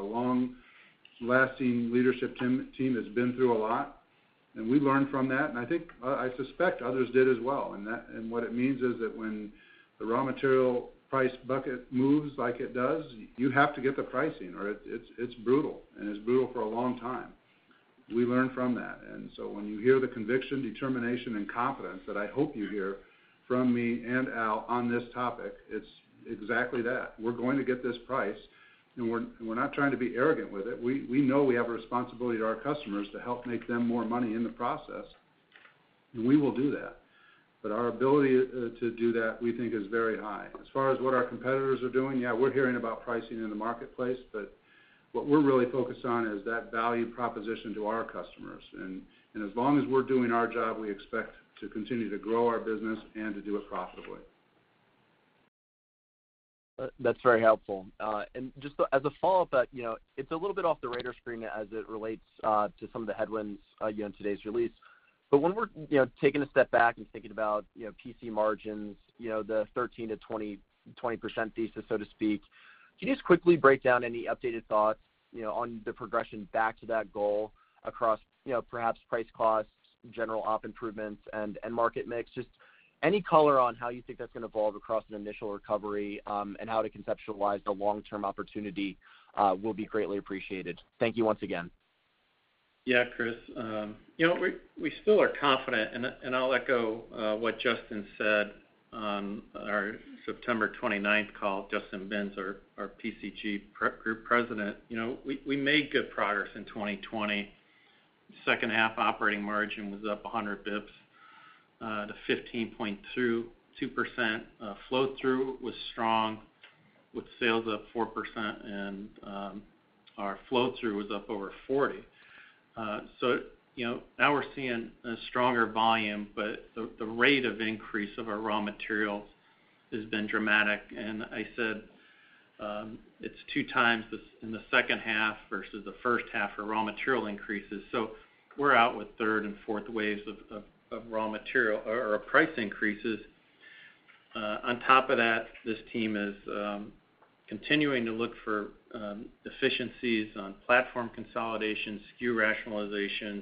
long-lasting leadership team, team that's been through a lot. And we learned from that, and I think, uh, I suspect others did as well. And that, and what it means is that when the raw material price bucket moves like it does, you have to get the pricing, or it, it's it's brutal, and it's brutal for a long time. We learned from that, and so when you hear the conviction, determination, and confidence that I hope you hear from me and Al on this topic, it's exactly that. We're going to get this price. And we're, we're not trying to be arrogant with it. We, we know we have a responsibility to our customers to help make them more money in the process, and we will do that. But our ability uh, to do that, we think, is very high. As far as what our competitors are doing, yeah, we're hearing about pricing in the marketplace, but what we're really focused on is that value proposition to our customers. And, and as long as we're doing our job, we expect to continue to grow our business and to do it profitably. Uh, that's very helpful. Uh, and just as a follow-up, uh, you know, it's a little bit off the radar screen as it relates uh, to some of the headwinds, uh, you know, in today's release. But when we're, you know, taking a step back and thinking about, you know, P C margins, you know, the thirteen to twenty percent thesis, so to speak, Can you just quickly break down any updated thoughts, you know, on the progression back to that goal across, you know, perhaps price costs, general op improvements, and, and market mix? Just any color on how you think that's going to evolve across an initial recovery, um, and how to conceptualize the long-term opportunity uh, will be greatly appreciated. Thank you once again. Yeah, Chris. Um, you know, we we still are confident, and and I'll echo uh, what Justin said on our September twenty-ninth call. Justin Binns, our, our P C G pre- group president. You know, we, we made good progress in twenty twenty. Second half operating margin was up one hundred bips uh, to fifteen point two percent. Uh, flow through was strong, with sales up four percent, and um, our flow through was up over forty. Uh, so, you know, now we're seeing a stronger volume, but the, the rate of increase of our raw materials has been dramatic. And I said um, it's two times this in the second half versus the first half for raw material increases. So we're out with third and fourth waves of, of, of raw material or, or price increases. Uh, on top of that, this team is um, continuing to look for um, efficiencies on platform consolidation, S K U rationalizations,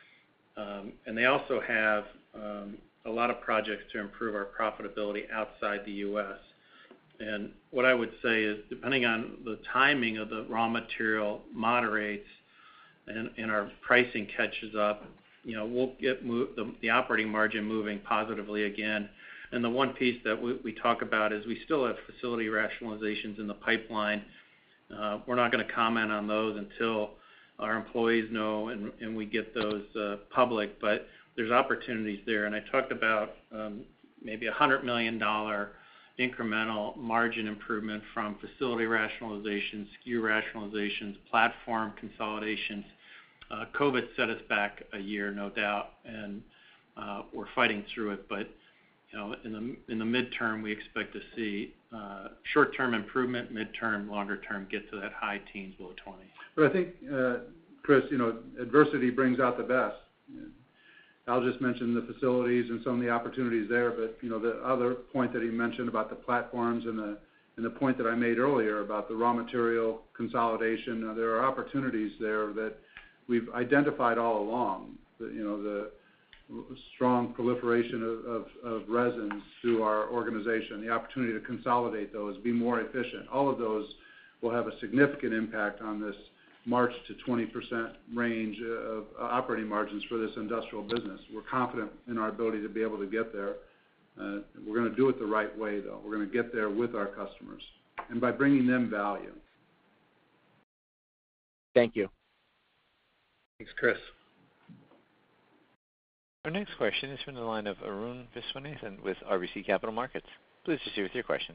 um, and they also have um, a lot of projects to improve our profitability outside the U S. And what I would say is, depending on the timing of the raw material moderates and, and our pricing catches up, you know, we'll get move, the, the operating margin moving positively again. And the one piece that we, we talk about is we still have facility rationalizations in the pipeline. Uh, we're not going to comment on those until our employees know and, and we get those uh, public, but there's opportunities there. And I talked about um, maybe a one hundred million dollars incremental margin improvement from facility rationalizations, S K U rationalizations, platform consolidations. Uh, COVID set us back a year, no doubt, and uh, we're fighting through it. But you know, in the in the midterm, we expect to see uh, short-term improvement, midterm, longer-term get to that high teens, low twenties. But I think, uh, Chris, you know, adversity brings out the best. Al just mentioned the facilities and some of the opportunities there, but you know, the other point that he mentioned about the platforms and the and the point that I made earlier about the raw material consolidation, uh, there are opportunities there that we've identified all along. The, you know, the strong proliferation of, of, of resins through our organization, the opportunity to consolidate those, be more efficient. All of those will have a significant impact on this march to twenty percent range of operating margins for this industrial business. We're confident in our ability to be able to get there. Uh, we're going to do it the right way, though. We're going to get there with our customers and by bringing them value. Thank you. Thanks, Chris. Our next question is from the line of Arun Viswanathan with R B C Capital Markets. Please proceed with your question.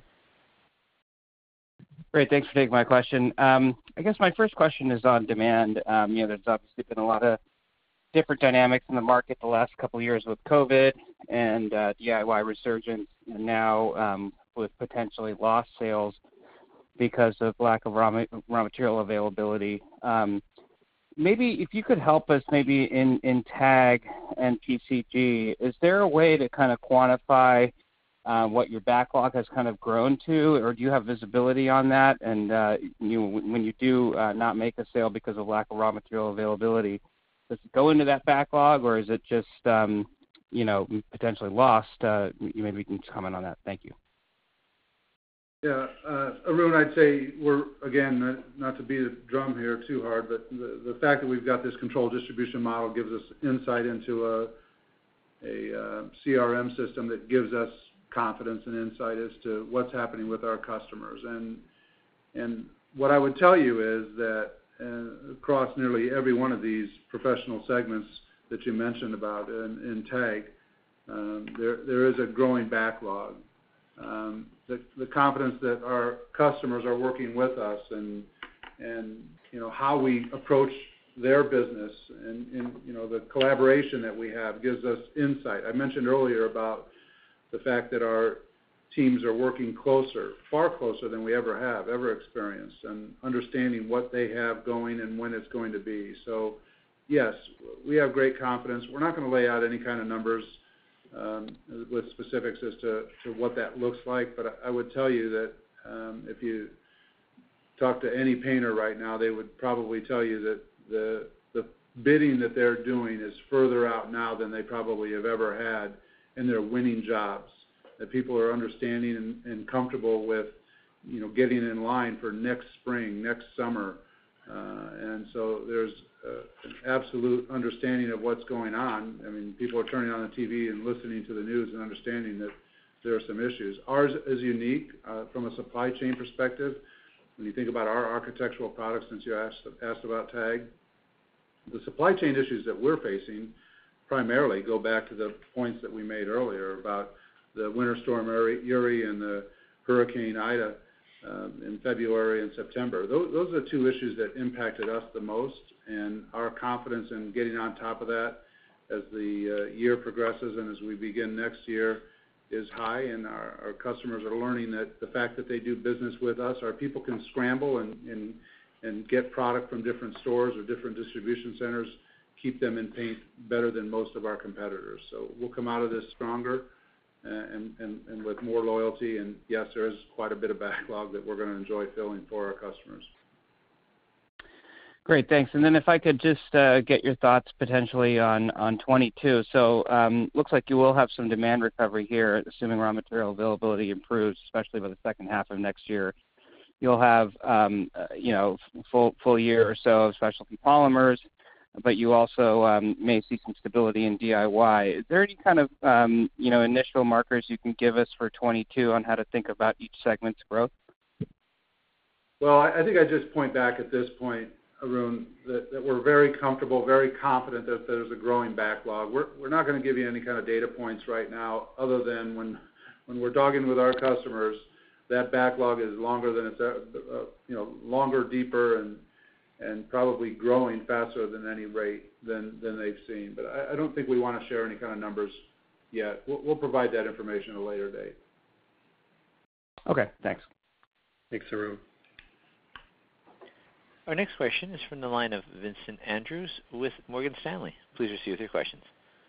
Great. Thanks for taking my question. Um, I guess my first question is on demand. Um, you know, there's obviously been a lot of different dynamics in the market the last couple of years with COVID and uh, D I Y resurgence, and now um, with potentially lost sales because of lack of raw, ma- raw material availability. Um, Maybe if you could help us maybe in, in TAG and P C G, is there a way to kind of quantify uh, what your backlog has kind of grown to, or do you have visibility on that? And uh, you, when you do uh, not make a sale because of lack of raw material availability, does it go into that backlog, or is it just, um, you know, potentially lost? Uh, maybe you can comment on that. Thank you. Yeah, uh, Arun, I'd say we're, again, not, not to beat a drum here too hard, but the, the fact that we've got this controlled distribution model gives us insight into a, a uh, C R M system that gives us confidence and insight as to what's happening with our customers. And, and what I would tell you is that uh, across nearly every one of these professional segments that you mentioned about in, in TAG, um, there, there is a growing backlog. Um, the, the confidence that our customers are working with us and, and you know, how we approach their business and, and, you know, the collaboration that we have gives us insight. I mentioned earlier about the fact that our teams are working closer, far closer than we ever have, ever experienced, and understanding what they have going and when it's going to be. So, yes, we have great confidence. We're not going to lay out any kind of numbers Um, with specifics as to, to what that looks like, but I would tell you that um, if you talk to any painter right now, they would probably tell you that the the bidding that they're doing is further out now than they probably have ever had, and they're winning jobs. That people are understanding and, and comfortable with, you know, getting in line for next spring, next summer. Uh, and so there's uh, an absolute understanding of what's going on. I mean, people are turning on the T V and listening to the news and understanding that there are some issues. Ours is unique uh, from a supply chain perspective. When you think about our architectural products, since you asked, asked about TAG, the supply chain issues that we're facing primarily go back to the points that we made earlier about the Winter Storm Uri and the Hurricane Ida um, in February and September. Those, those are the two issues that impacted us the most, and our confidence in getting on top of that as the uh, year progresses and as we begin next year is high, and our, our customers are learning that the fact that they do business with us, our people can scramble and, and, and get product from different stores or different distribution centers, keep them in paint better than most of our competitors. So we'll come out of this stronger and, and, and with more loyalty, and yes, there is quite a bit of backlog that we're going to enjoy filling for our customers. Great, thanks. And then if I could just uh, get your thoughts potentially on, on twenty-two. So um, looks like you will have some demand recovery here, assuming raw material availability improves, especially by the second half of next year. You'll have, um, uh, you know, full full year or so of specialty polymers, but you also um, may see some stability in D I Y. Is there any kind of, um, you know, initial markers you can give us for twenty-two on how to think about each segment's growth? Well, I, I think I just point back at this point, Arun, that, that we're very comfortable, very confident that there's a growing backlog. We're, we're not going to give you any kind of data points right now other than when, when we're talking with our customers, that backlog is longer than it's, uh, uh, you know, longer, deeper, and and probably growing faster than any rate than, than they've seen. But I, I don't think we want to share any kind of numbers yet. We'll, we'll provide that information at a later date. Okay, thanks. Thanks, Arun. Our next question is from the line of Vincent Andrews with Morgan Stanley. Please proceed with your questions.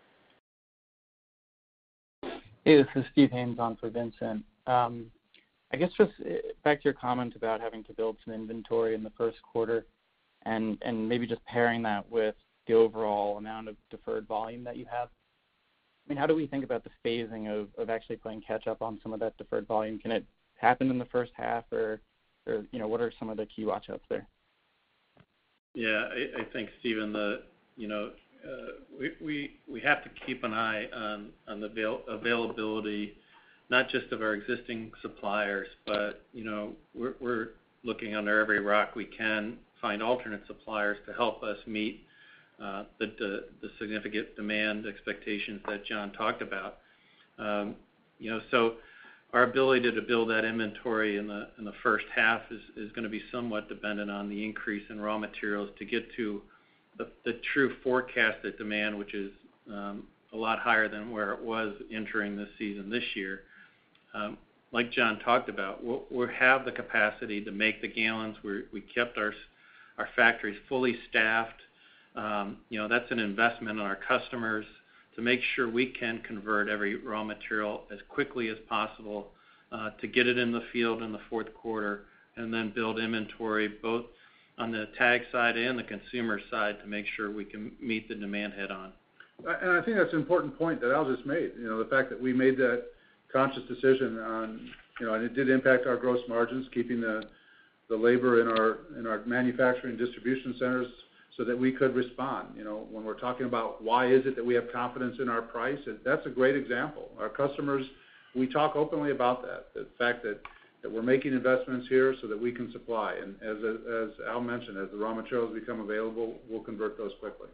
Hey, this is Steve Haynes on for Vincent. Um, I guess just back to your comment about having to build some inventory in the first quarter, and, and maybe just pairing that with the overall amount of deferred volume that you have. I mean, how do we think about the phasing of, of actually playing catch up on some of that deferred volume? Can it happen in the first half, or, or you know, what are some of the key watch outs there? Yeah, I, I think, Stephen, the you know uh, we, we we have to keep an eye on on the avail- availability, not just of our existing suppliers, but you know we're we're looking under every rock we can find alternate suppliers to help us meet uh, the, the the significant demand expectations that John talked about. Um, you know, so our ability to build that inventory in the in the first half is, is going to be somewhat dependent on the increase in raw materials to get to the, the true forecasted demand, which is um, a lot higher than where it was entering this season this year. Um, like John talked about, we'll, we'll have the capacity to make the gallons. We're, we kept our our factories fully staffed. Um, you know, that's an investment in our customers to make sure we can convert every raw material as quickly as possible uh, to get it in the field in the fourth quarter, and then build inventory both on the TAG side and the consumer side to make sure we can meet the demand head on. And I think that's an important point that Al just made. You know, the fact that we made that conscious decision on, you know, and it did impact our gross margins, keeping the the labor in our in our manufacturing distribution centers so that we could respond. You know, when we're talking about why is it that we have confidence in our price, that's a great example. Our customers, we talk openly about that, the fact that, that we're making investments here so that we can supply. And as, as Al mentioned, as the raw materials become available, we'll convert those quickly.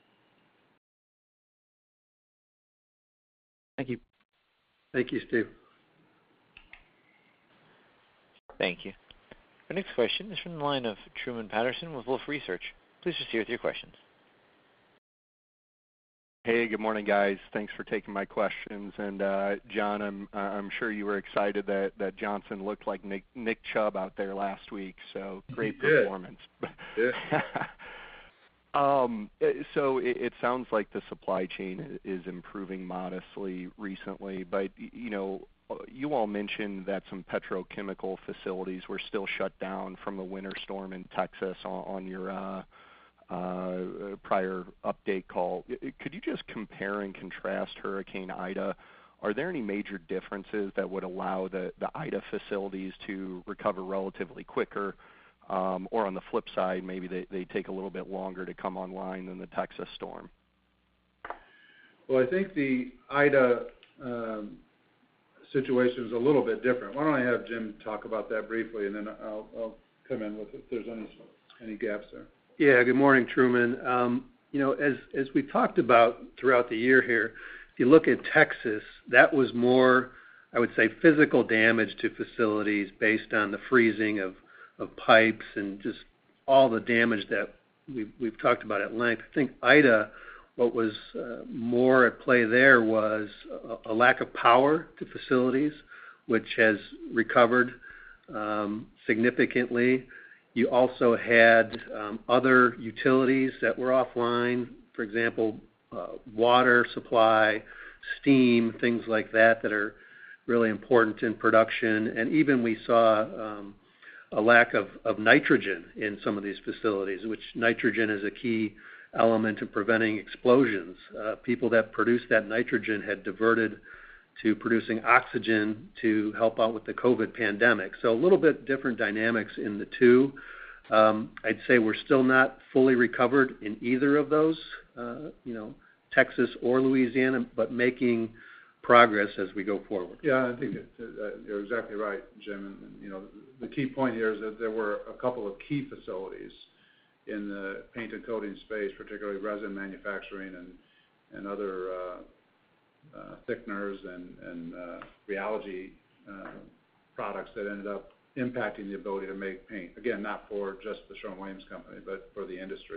Thank you. Thank you, Steve. Thank you. Our next question is from the line of Truman Patterson with Wolfe Research. Please proceed with your questions. Hey, good morning, guys. Thanks for taking my questions. And uh, John, I'm I'm sure you were excited that, that Johnson looked like Nick, Nick Chubb out there last week. So great performance. Yeah. um, so it, it sounds like the supply chain is improving modestly recently, but you know, you all mentioned that some petrochemical facilities were still shut down from the winter storm in Texas on, on your uh, uh, prior update call. Could you just compare and contrast Hurricane Ida? Are there any major differences that would allow the, the Ida facilities to recover relatively quicker? Um, or on the flip side, maybe they, they take a little bit longer to come online than the Texas storm? Well, I think the Ida um, situation is a little bit different. Why don't I have Jim talk about that briefly, and then I'll, I'll come in with if there's any any gaps there. Yeah, good morning, Truman. Um, you know, as, as we talked about throughout the year here, if you look at Texas, that was more, I would say, physical damage to facilities based on the freezing of, of pipes and just all the damage that we've, we've talked about at length. I think Ida, what was uh, more at play there was a, a lack of power to facilities, which has recovered um, significantly. You also had um, other utilities that were offline, for example, uh, water supply, steam, things like that that are really important in production. And even we saw um, a lack of, of nitrogen in some of these facilities, which nitrogen is a key element in preventing explosions. Uh, people that produce that nitrogen had diverted to producing oxygen to help out with the COVID pandemic. So a little bit different dynamics in the two. Um, I'd say we're still not fully recovered in either of those, uh, you know, Texas or Louisiana, but making progress as we go forward. Yeah, I think that, uh, you're exactly right, Jim. And, you know, the key point here is that there were a couple of key facilities in the paint and coating space, particularly resin manufacturing and and other uh, uh, thickeners and, and uh, rheology uh, products that ended up impacting the ability to make paint. Again, not for just the Sherwin-Williams Company, but for the industry.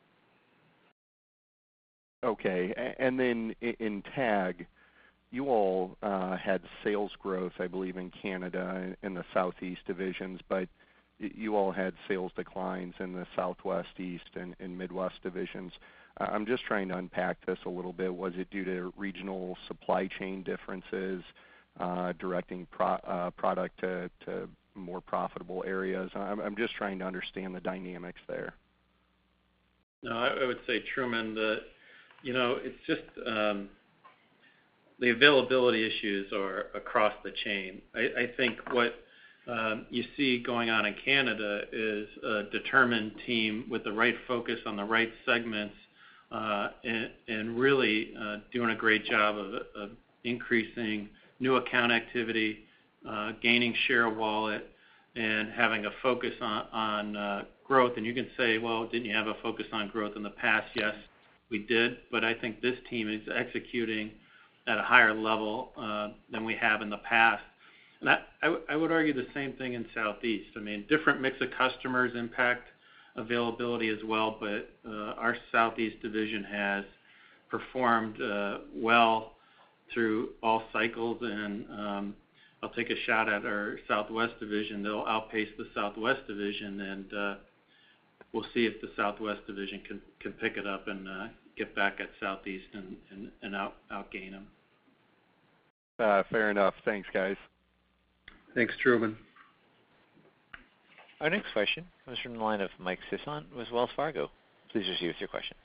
Okay, and then in TAG, you all uh, had sales growth, I believe, in Canada in the Southeast divisions, but you all had sales declines in the Southwest, East, and, and Midwest divisions. Uh, I'm just trying to unpack this a little bit. Was it due to regional supply chain differences, uh, directing pro, uh, product to, to more profitable areas? I'm, I'm just trying to understand the dynamics there. No, I, I would say, Truman, that, you know, it's just um, the availability issues are across the chain. I, I think what Um, you see going on in Canada is a determined team with the right focus on the right segments uh, and, and really uh, doing a great job of, of increasing new account activity, uh, gaining share of wallet, and having a focus on, on uh, growth. And you can say, well, didn't you have a focus on growth in the past? Yes, we did. But I think this team is executing at a higher level uh, than we have in the past. And I, I, w- I would argue the same thing in Southeast. I mean, different mix of customers impact availability as well, but uh, our Southeast division has performed uh, well through all cycles, and um, I'll take a shot at our Southwest division. They'll outpace the Southwest division, and uh, we'll see if the Southwest division can, can pick it up and uh, get back at Southeast and, and, and out, outgain them. Uh, fair enough. Thanks, guys. Thanks, Truman. Our next question comes from the line of Mike Sison with Wells Fargo. Please proceed with your questions.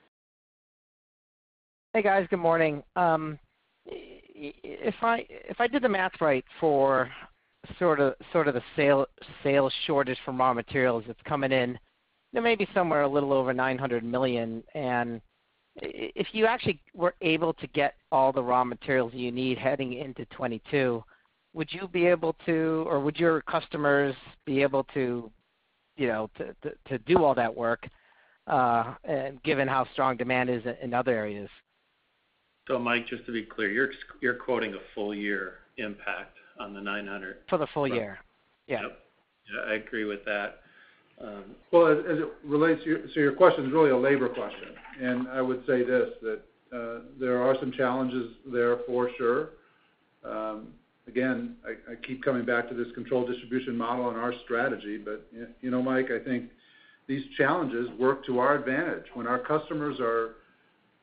Hey guys, good morning. Um, if I if I did the math right for sort of sort of the sale sales shortage from raw materials, it's coming in, there may be somewhere a little over nine hundred million. And if you actually were able to get all the raw materials you need heading into twenty-two, would you be able to, or would your customers be able to, you know, to, to, to do all that work, uh, and given how strong demand is in other areas? So, Mike, just to be clear, you're you're quoting a full year impact on the nine hundred for the full right. year. Yeah. Yep. Yeah, I agree with that. Um, well, as, as it relates to your, so your question is really a labor question, and I would say this, that uh, there are some challenges there for sure. Um, Again, I, I keep coming back to this controlled distribution model and our strategy, but, you know, Mike, I think these challenges work to our advantage. When our customers are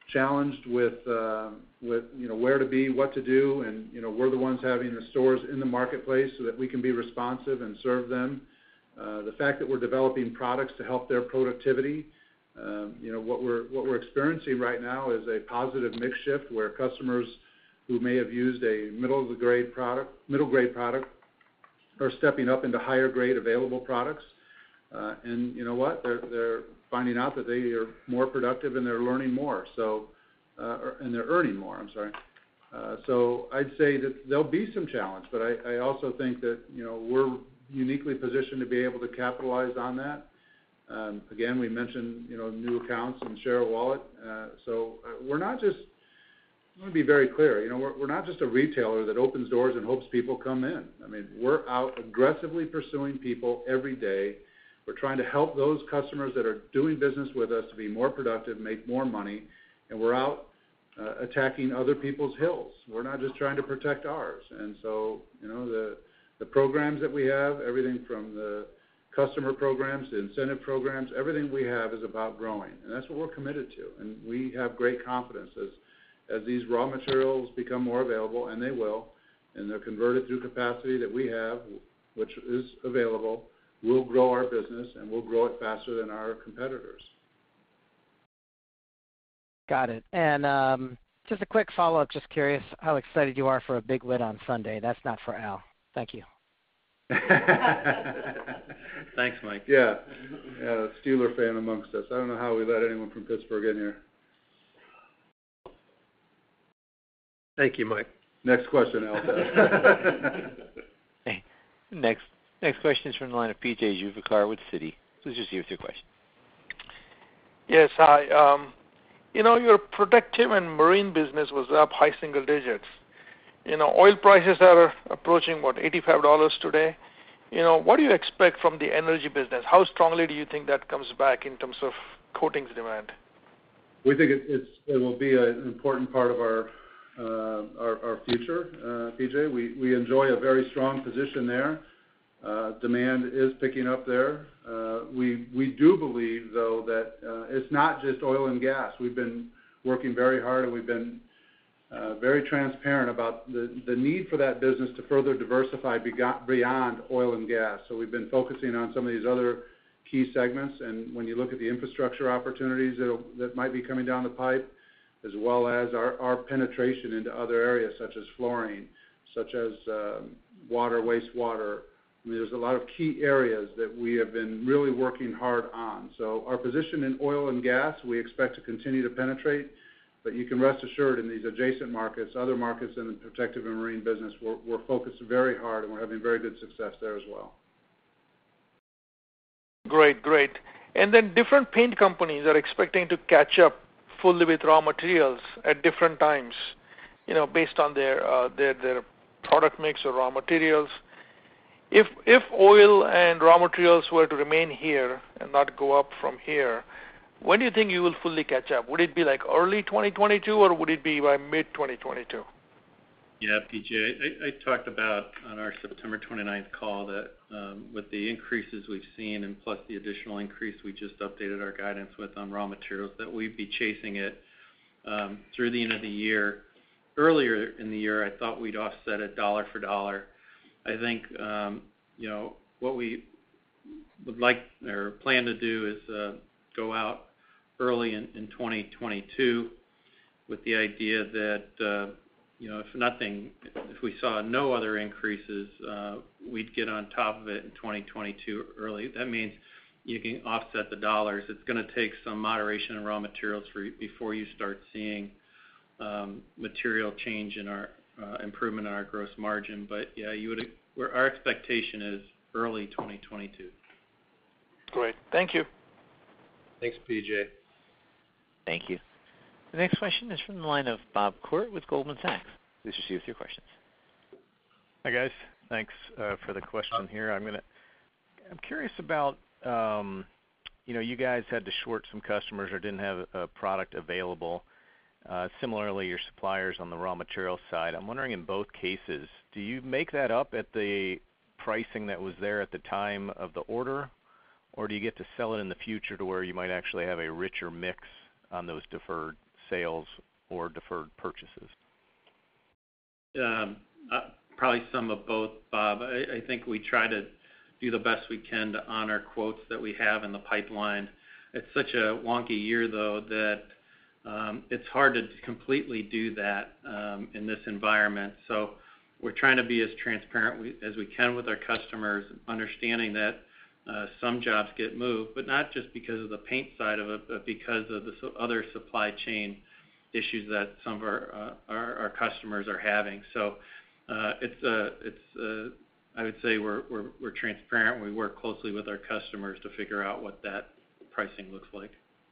challenged with, uh, with you know, where to be, what to do, and you know, we're the ones having the stores in the marketplace so that we can be responsive and serve them. Uh, the fact that we're developing products to help their productivity, um, you know, what we're what we're experiencing right now is a positive mix shift where customers who may have used a middle of the grade product, middle grade product, are stepping up into higher grade available products. Uh, and you know what? They're they're finding out that they are more productive and they're learning more. So, uh, and they're earning more. I'm sorry. Uh, so I'd say that there'll be some challenge, but I, I also think that you know we're uniquely positioned to be able to capitalize on that. Um, again, we mentioned you know new accounts and share of wallet. Uh, so uh, we're not just. I want to be very clear. You know, we're, we're not just a retailer that opens doors and hopes people come in. I mean, we're out aggressively pursuing people every day. We're trying to help those customers that are doing business with us to be more productive, make more money, and we're out uh, attacking other people's hills. We're not just trying to protect ours. And so, you know, the the programs that we have, everything from the customer programs to incentive programs, everything we have is about growing, and that's what we're committed to. And we have great confidence as as these raw materials become more available, and they will, and they're converted through capacity that we have, which is available, we'll grow our business, and we'll grow it faster than our competitors. Got it. And um, just a quick follow-up, just curious how excited you are for a big win on Sunday. That's not for Al. Thank you. Thanks, Mike. Yeah, yeah, Steeler fan amongst us. I don't know how we let anyone from Pittsburgh in here. Thank you, Mike. Next question, Al. Hey, next next question is from the line of P J Juvekar with Citi. Please proceed with your question. Yes, hi. Um, you know, your protective and marine business was up high single digits. You know, oil prices are approaching, what, eighty-five dollars today. You know, what do you expect from the energy business? How strongly do you think that comes back in terms of coatings demand? We think it, it's, it will be an important part of our Uh, our, our future, uh, P J. We, we enjoy a very strong position there. Uh, demand is picking up there. Uh, we, we do believe, though, that uh, it's not just oil and gas. We've been working very hard, and we've been uh, very transparent about the, the need for that business to further diversify beyond oil and gas. So we've been focusing on some of these other key segments, and when you look at the infrastructure opportunities that that might be coming down the pipe, as well as our, our penetration into other areas such as fluorine, such as um, water, wastewater. I mean, there's a lot of key areas that we have been really working hard on. So our position in oil and gas, we expect to continue to penetrate, but you can rest assured in these adjacent markets, other markets in the protective and marine business, we're, we're focused very hard, and we're having very good success there as well. Great, great. And then different paint companies are expecting to catch up fully with raw materials at different times, you know, based on their uh, their their product mix or raw materials. If if oil and raw materials were to remain here and not go up from here, when do you think you will fully catch up? Would it be like early twenty twenty-two, or would it be by mid twenty twenty-two? Yeah, P J, I, I talked about on our September twenty-ninth call that um, with the increases we've seen and plus the additional increase we just updated our guidance with on raw materials, that we'd be chasing it um, through the end of the year. Earlier in the year, I thought we'd offset it dollar for dollar. I think, um, you know, what we would like or plan to do is uh, go out early in, in twenty twenty-two with the idea that, uh, you know, if nothing, if we saw no other increases, uh, we'd get on top of it in twenty twenty-two early. That means you can offset the dollars. It's going to take some moderation in raw materials for, before you start seeing um, material change in our uh, improvement in our gross margin. But yeah, you would. We're, our expectation is early twenty twenty-two. Great. Thank you. Thanks, P J. Thank you. The next question is from the line of Bob Koort with Goldman Sachs. Please proceed with your questions. Hi, guys. Thanks uh, for the question here. I'm gonna. I'm curious about. Um, you know, you guys had to short some customers or didn't have a product available. Uh, similarly, your suppliers on the raw material side. I'm wondering, in both cases, do you make that up at the pricing that was there at the time of the order, or do you get to sell it in the future to where you might actually have a richer mix on those deferred sales or deferred purchases? Um, uh, probably some of both, Bob. I, I think we try to do the best we can to honor quotes that we have in the pipeline. It's such a wonky year, though, that um, it's hard to completely do that um, in this environment. So we're trying to be as transparent as we can with our customers, understanding that uh, some jobs get moved, but not just because of the paint side of it, but because of the other supply chain issues that some of our uh, our, our customers are having. So uh, it's uh, it's uh, I would say we're we're we're transparent. We work closely with our customers to figure out what that pricing looks like.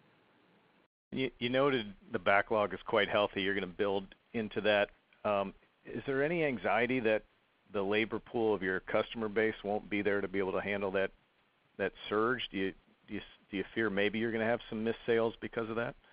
You, you noted the backlog is quite healthy. You're going to build into that. Um, is there any anxiety that the labor pool of your customer base won't be there to be able to handle that that surge? Do you do you, do you fear maybe you're going to have some missed sales because of that?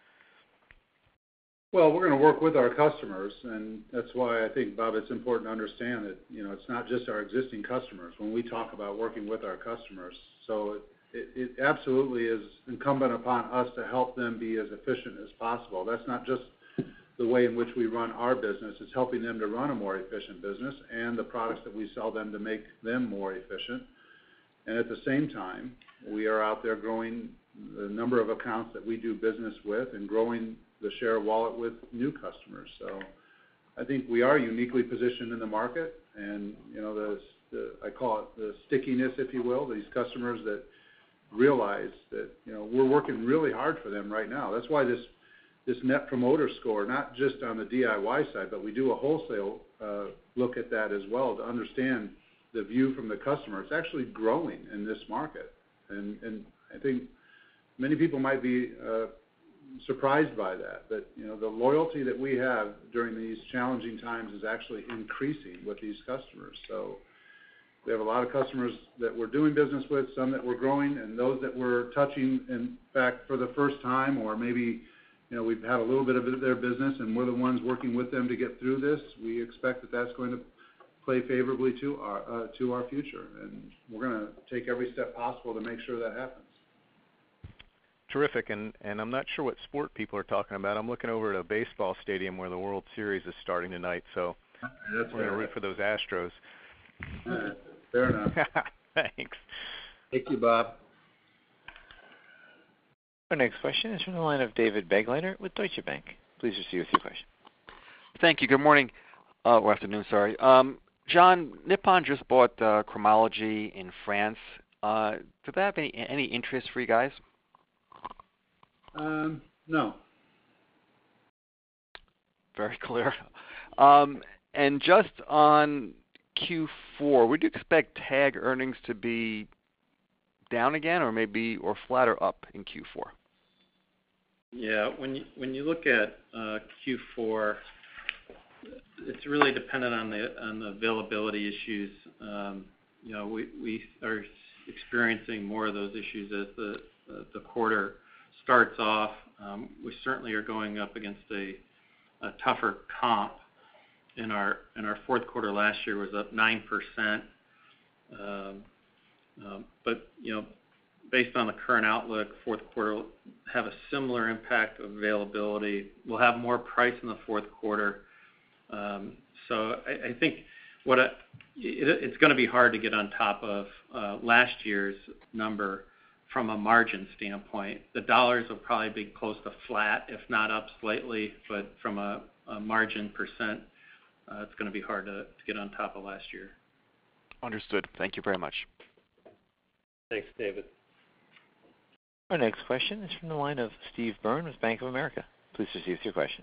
Well, we're going to work with our customers, and that's why I think, Bob, it's important to understand that, you know, it's not just our existing customers when we talk about working with our customers. So it, it, it absolutely is incumbent upon us to help them be as efficient as possible. That's not just the way in which we run our business. It's helping them to run a more efficient business and the products that we sell them to make them more efficient. And at the same time, we are out there growing the number of accounts that we do business with and growing the share of wallet with new customers. So I think we are uniquely positioned in the market, and you know, the, the I call it the stickiness, if you will, these customers that realize that, you know, we're working really hard for them right now. That's why this this Net Promoter Score, not just on the D I Y side, but we do a wholesale uh, look at that as well to understand the view from the customer. It's actually growing in this market, and and I think many people might be uh, surprised by that, but you know, the loyalty that we have during these challenging times is actually increasing with these customers. So we have a lot of customers that we're doing business with, some that we're growing, and those that we're touching, in fact, for the first time, or maybe, you know, we've had a little bit of their business and we're the ones working with them to get through this. We expect that that's going to play favorably to our uh, to our future, and we're going to take every step possible to make sure that happens. Terrific, and, and I'm not sure what sport people are talking about. I'm looking over at a baseball stadium where the World Series is starting tonight, so That's we're going to root for those Astros. Uh, fair enough. Thanks. Thank you, Bob. Our next question is from the line of David Begleiter with Deutsche Bank. Please proceed with your question. Thank you. Good morning, uh, or afternoon, sorry. Um, John, Nippon just bought uh, Cromology in France. Uh, did that have any, any interest for you guys? Um, no. Very clear. Um, and just on Q four, would you expect TAG earnings to be down again, or maybe or flat or up in Q four? Yeah, when you when you look at uh, Q four, it's really dependent on the on the availability issues. Um, you know, we we are experiencing more of those issues as the uh, the quarter starts off. Um, we certainly are going up against a, a tougher comp. In our in our fourth quarter last year was up nine percent. Um, um, but you know, based on the current outlook, fourth quarter will have a similar impact of availability. We'll have more price in the fourth quarter. Um, so I, I think what I, it, it's going to be hard to get on top of uh, last year's number from a margin standpoint. The dollars will probably be close to flat, if not up slightly, but from a, a margin percent, uh, it's going to be hard to, to get on top of last year. Understood. Thank you very much. Thanks, David. Our next question is from the line of Steve Byrne with Bank of America. Please proceed with your question.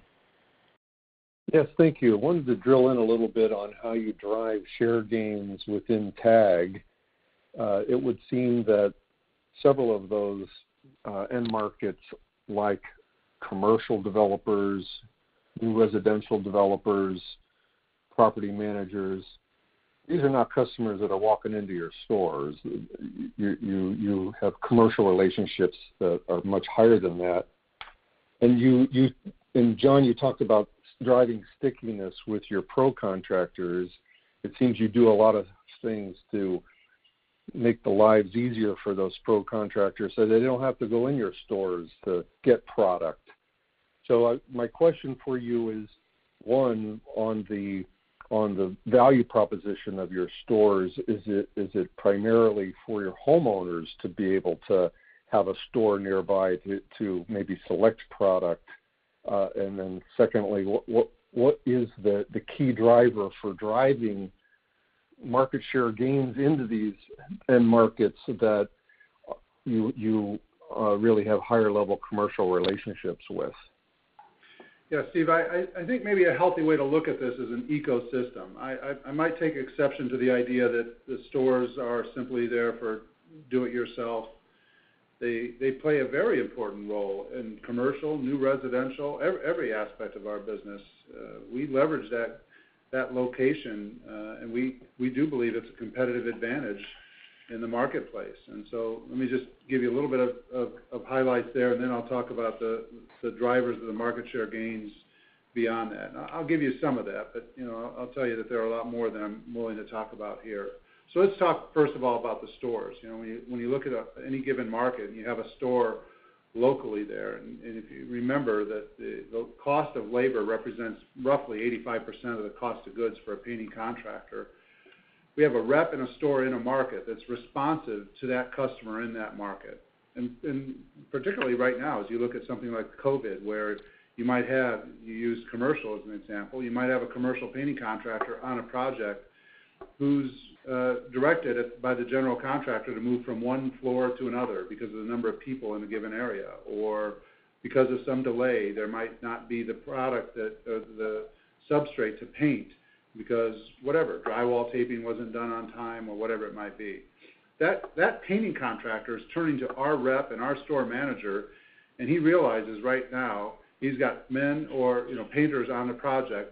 Yes, thank you. I wanted to drill in a little bit on how you drive share gains within TAG. Uh, it would seem that several of those uh, end markets, like commercial developers, new residential developers, property managers, these are not customers that are walking into your stores. You, you, you have commercial relationships that are much higher than that. And you, you, and John, you talked about driving stickiness with your pro contractors. It seems you do a lot of things to make the lives easier for those pro contractors so they don't have to go in your stores to get product. So uh, my question for you is, one, on the on the value proposition of your stores, is it is it primarily for your homeowners to be able to have a store nearby to, to maybe select product? Uh, and then secondly, what, what what is the, the key driver for driving market share gains into these end markets so that you you uh, really have higher level commercial relationships with? Yeah, Steve, I, I think maybe a healthy way to look at this is an ecosystem. I, I, I might take exception to the idea that the stores are simply there for do-it-yourself. They they play a very important role in commercial, new residential, every, every aspect of our business. Uh, we leverage that that location, uh, and we, we do believe it's a competitive advantage in the marketplace. And so let me just give you a little bit of, of, of highlights there, and then I'll talk about the, the drivers of the market share gains beyond that. And I'll give you some of that, but you know, I'll tell you that there are a lot more than I'm willing to talk about here. So let's talk first of all about the stores. You know, when you, when you look at a, any given market, and you have a store locally there, and, and if you remember that the, the cost of labor represents roughly eighty-five percent of the cost of goods for a painting contractor, we have a rep in a store in a market that's responsive to that customer in that market. And, and particularly right now, as you look at something like COVID, where you might have, you use commercial as an example, you might have a commercial painting contractor on a project who's uh, directed at, by the general contractor to move from one floor to another because of the number of people in a given area, or because of some delay, there might not be the product that uh, the substrate to paint because whatever, drywall taping wasn't done on time or whatever it might be. That that painting contractor is turning to our rep and our store manager, and he realizes right now he's got men or you know painters on the project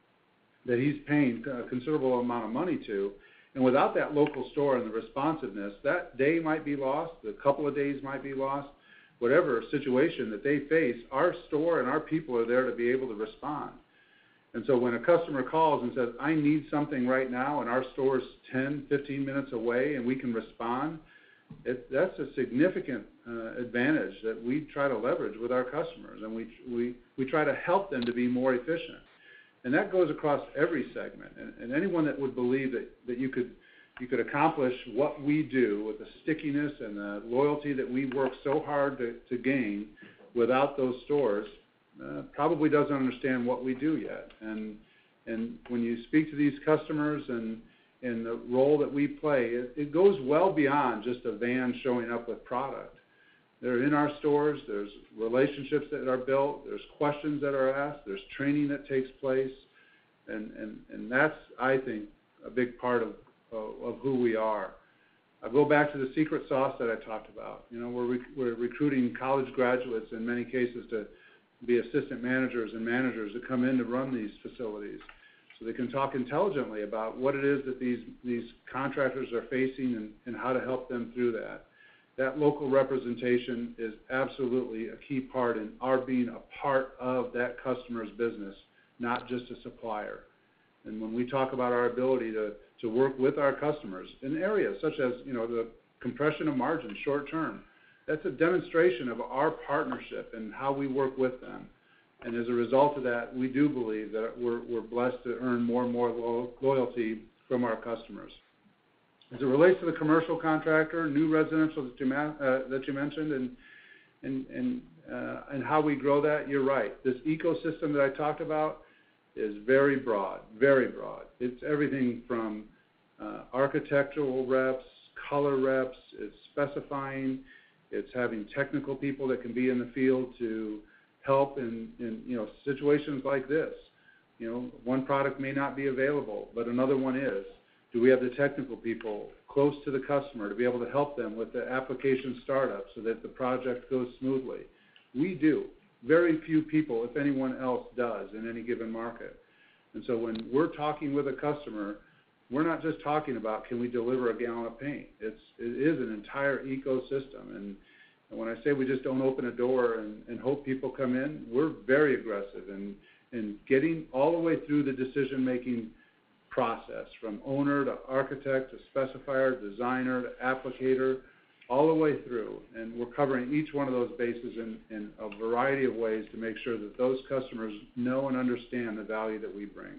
that he's paying a considerable amount of money to, and without that local store and the responsiveness, that day might be lost, a couple of days might be lost, whatever situation that they face, our store and our people are there to be able to respond. And so when a customer calls and says, I need something right now, and our store's ten, fifteen minutes away and we can respond, it, that's a significant uh, advantage that we try to leverage with our customers, and we, we, we try to help them to be more efficient. And that goes across every segment. And, and anyone that would believe that, that you could you could accomplish what we do with the stickiness and the loyalty that we work so hard to, to gain without those stores uh, probably doesn't understand what we do yet. And and when you speak to these customers and, and the role that we play, it, it goes well beyond just a van showing up with product. They're in our stores, there's relationships that are built, there's questions that are asked, there's training that takes place, and, and, and that's, I think, a big part of, of, of who we are. I go back to the secret sauce that I talked about. You know, we're, rec- we're recruiting college graduates in many cases to be assistant managers and managers that come in to run these facilities so they can talk intelligently about what it is that these, these contractors are facing and, and how to help them through that. That local representation is absolutely a key part in our being a part of that customer's business, not just a supplier. And when we talk about our ability to, to work with our customers in areas such as, you know, the compression of margin short term, that's a demonstration of our partnership and how we work with them. And as a result of that, we do believe that we're, we're blessed to earn more and more lo- loyalty from our customers. As it relates to the commercial contractor, new residential that you, ma- uh, that you mentioned, and and and, uh, and how we grow that, you're right. This ecosystem that I talked about is very broad, very broad. It's everything from uh, architectural reps, color reps, it's specifying, it's having technical people that can be in the field to help in, in you know situations like this. You know, one product may not be available, but another one is. Do we have the technical people close to the customer to be able to help them with the application startup so that the project goes smoothly? We do. Very few people, if anyone else, does in any given market. And so when we're talking with a customer, we're not just talking about can we deliver a gallon of paint. It's, it is an entire ecosystem. And, and when I say we just don't open a door and, and hope people come in, we're very aggressive in, in getting all the way through the decision-making process, from owner to architect to specifier, designer to applicator, all the way through, and we're covering each one of those bases in, in a variety of ways to make sure that those customers know and understand the value that we bring.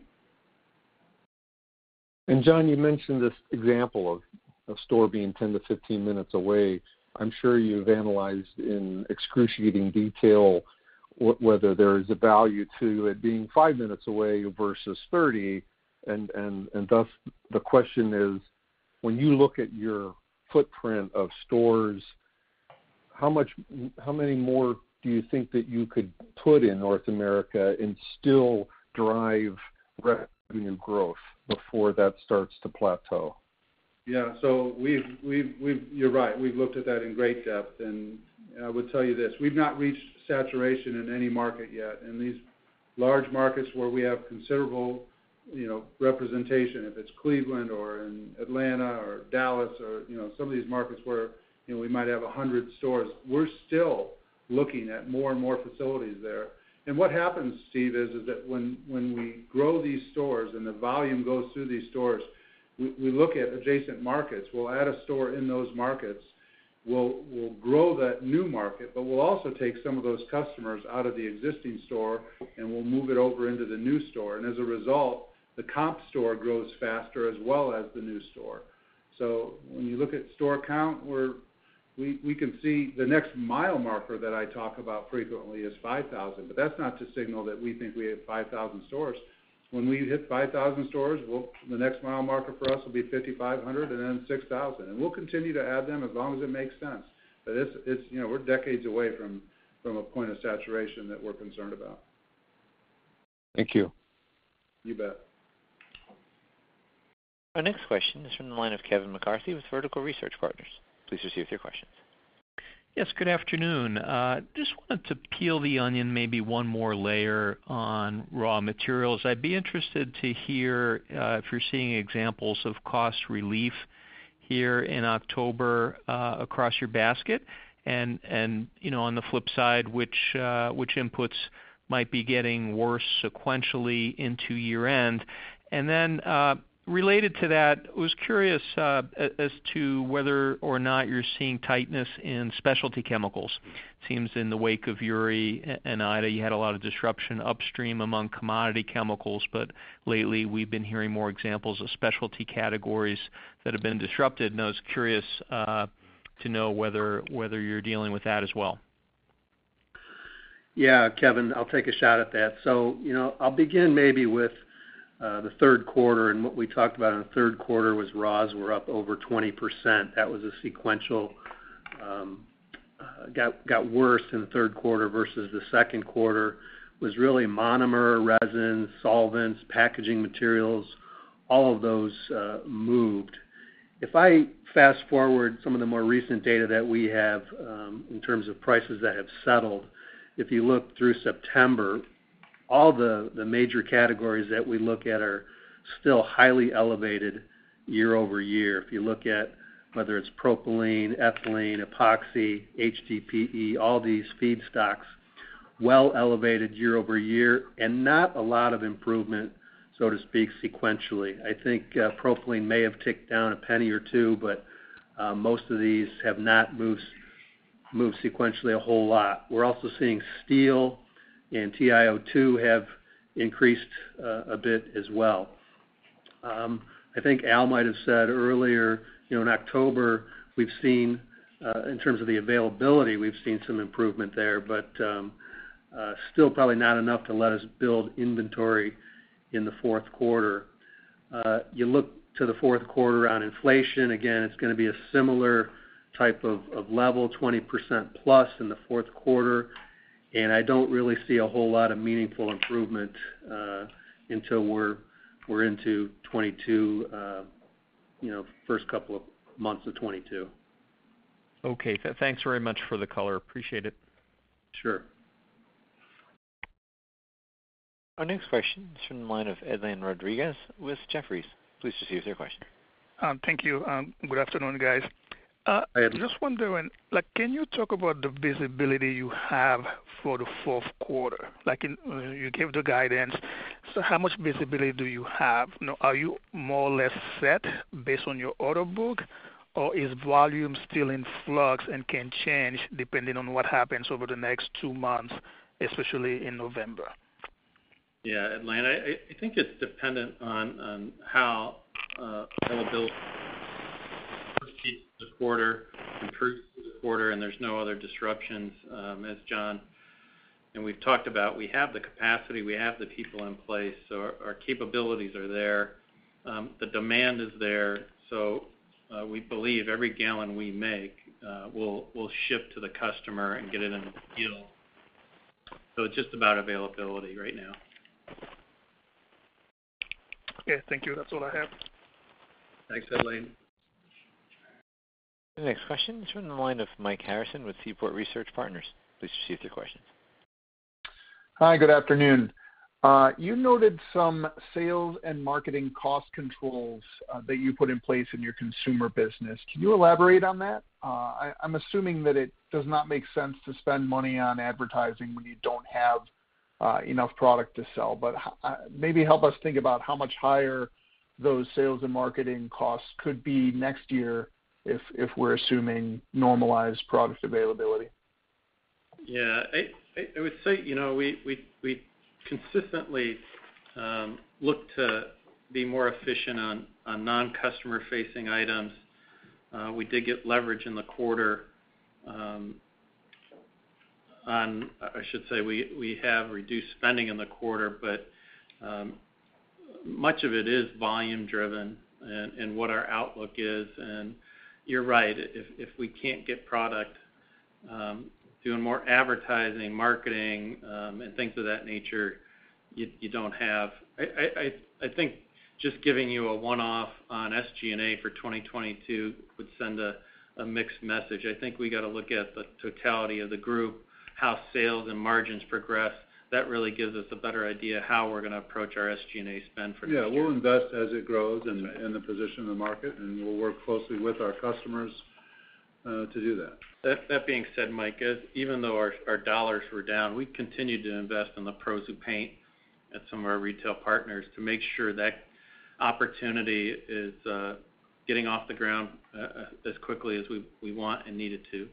And John, you mentioned this example of a store being ten to fifteen minutes away. I'm sure you've analyzed in excruciating detail w- whether there is a value to it being five minutes away versus thirty, and, and, and thus the question is, when you look at your footprint of stores, how much, how many more do you think that you could put in North America and still drive revenue growth before that starts to plateau? Yeah, so we've, we've, we've, you're right. We've looked at that in great depth, and I would tell you this: we've not reached saturation in any market yet. In these large markets where we have considerable, you know, representation, if it's Cleveland or in Atlanta or Dallas or, you know, some of these markets where, you know, we might have a hundred stores, we're still looking at more and more facilities there. And what happens, Steve, is, is that when, when we grow these stores and the volume goes through these stores, we, we look at adjacent markets. We'll add a store in those markets. We'll, we'll grow that new market, but we'll also take some of those customers out of the existing store and we'll move it over into the new store. And as a result, the comp store grows faster as well as the new store. So when you look at store count, we're, we, we can see the next mile marker that I talk about frequently is five thousand, but that's not to signal that we think we have five thousand stores. When we hit five thousand stores, we'll, the next mile marker for us will be fifty-five hundred and then six thousand. And we'll continue to add them as long as it makes sense. But it's, it's you know, we're decades away from, from a point of saturation that we're concerned about. Thank you. You bet. Our next question is from the line of Kevin McCarthy with Vertical Research Partners. Please proceed with your questions. Yes, good afternoon. Uh, just wanted to peel the onion maybe one more layer on raw materials. I'd be interested to hear uh, if you're seeing examples of cost relief here in October uh, across your basket, and and you know, on the flip side, which uh, which inputs might be getting worse sequentially into year end, and then. Uh, Related to that, I was curious uh, as to whether or not you're seeing tightness in specialty chemicals. It seems in the wake of Uri and Ida, you had a lot of disruption upstream among commodity chemicals, but lately we've been hearing more examples of specialty categories that have been disrupted, and I was curious uh, to know whether whether you're dealing with that as well. Yeah, Kevin, I'll take a shot at that. So, you know, I'll begin maybe with Uh, the third quarter, and what we talked about in the third quarter was raws were up over twenty percent. That was a sequential, um, uh, got got worse in the third quarter versus the second quarter. Was really monomer, resins, solvents, packaging materials, all of those uh, moved. If I fast forward some of the more recent data that we have um, in terms of prices that have settled, if you look through September, all the, the major categories that we look at are still highly elevated year over year. If you look at whether it's propylene, ethylene, epoxy, H D P E, all these feedstocks, well elevated year over year, and not a lot of improvement, so to speak, sequentially. I think uh, propylene may have ticked down a penny or two, but uh, most of these have not moved, moved sequentially a whole lot. We're also seeing steel and T i O two have increased uh, a bit as well. Um, I think Al might have said earlier, you know, in October we've seen, uh, in terms of the availability, we've seen some improvement there, but um, uh, still probably not enough to let us build inventory in the fourth quarter. Uh, you look to the fourth quarter on inflation, again, it's going to be a similar type of, of level, twenty percent plus in the fourth quarter. And I don't really see a whole lot of meaningful improvement uh, until we're we're into twenty-two, uh, you know, first couple of months of twenty-two. Okay, th- thanks very much for the color. Appreciate it. Sure. Our next question is from the line of Edlain Rodriguez with Jefferies. Please proceed with your question. Um, thank you. Um, good afternoon, guys. Uh, just wondering, like, can you talk about the visibility you have for the fourth quarter? Like, in, uh, you gave the guidance, so how much visibility do you have? You know, are you more or less set based on your order book, or is volume still in flux and can change depending on what happens over the next two months, especially in November? Yeah, Atlanta, I, I think it's dependent on, on how uh, availability proceeds the quarter, improves the quarter, and there's no other disruptions, um, as John and we've talked about. We have the capacity, we have the people in place, so our, our capabilities are there. Um, the demand is there, so uh, we believe every gallon we make uh, will will ship to the customer and get it in the field. So it's just about availability right now. Okay, thank you. That's all I have. Thanks, Elaine. The next question is from the line of Mike Harrison with Seaport Research Partners. Please proceed with your questions. Hi, good afternoon. Uh, you noted some sales and marketing cost controls uh, that you put in place in your consumer business. Can you elaborate on that? Uh, I, I'm assuming that it does not make sense to spend money on advertising when you don't have uh, enough product to sell, but uh, maybe help us think about how much higher those sales and marketing costs could be next year if if we're assuming normalized product availability. Yeah, I, I, I would say, you know, we, we, we consistently um, look to be more efficient on, on non-customer facing items. Uh, we did get leverage in the quarter um, on, I should say, we, we have reduced spending in the quarter, but um, much of it is volume driven and, and what our outlook is. And you're right, if, if we can't get product, um, doing more advertising, marketing, um, and things of that nature, you, you don't have. I, I, I think just giving you a one-off on S G and A for twenty twenty-two would send a, a mixed message. I think we got to look at the totality of the group, how sales and margins progress. That really gives us a better idea how we're going to approach our S G and A spend for yeah, next year. We'll invest as it grows in, right. in the position of the market, and we'll work closely with our customers uh, to do that. That, that being said, Mike, as, even though our, our dollars were down, we continued to invest in the pros who paint at some of our retail partners to make sure that opportunity is uh, getting off the ground uh, as quickly as we, we want and need it to.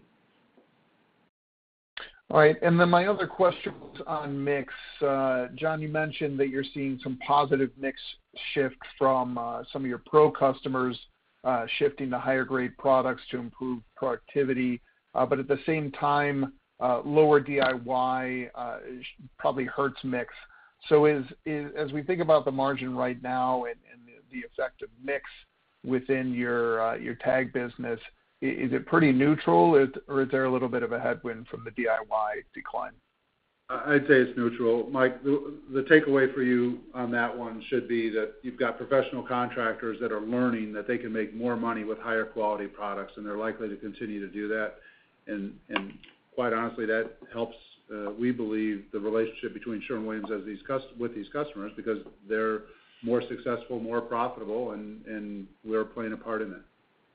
All right, and then my other question was on mix. Uh, John, you mentioned that you're seeing some positive mix shift from uh, some of your pro customers uh, shifting to higher grade products to improve productivity. Uh, but at the same time, uh, lower D I Y uh, probably hurts mix. So is, is as we think about the margin right now and, and the, the effect of mix within your uh, your tag business, is it pretty neutral, or is there a little bit of a headwind from the D I Y decline? I'd say it's neutral. Mike, the, the takeaway for you on that one should be that you've got professional contractors that are learning that they can make more money with higher quality products, and they're likely to continue to do that. And, and quite honestly, that helps, uh, we believe, the relationship between Sherwin-Williams as these cust- with these customers, because they're more successful, more profitable, and, and we're playing a part in that.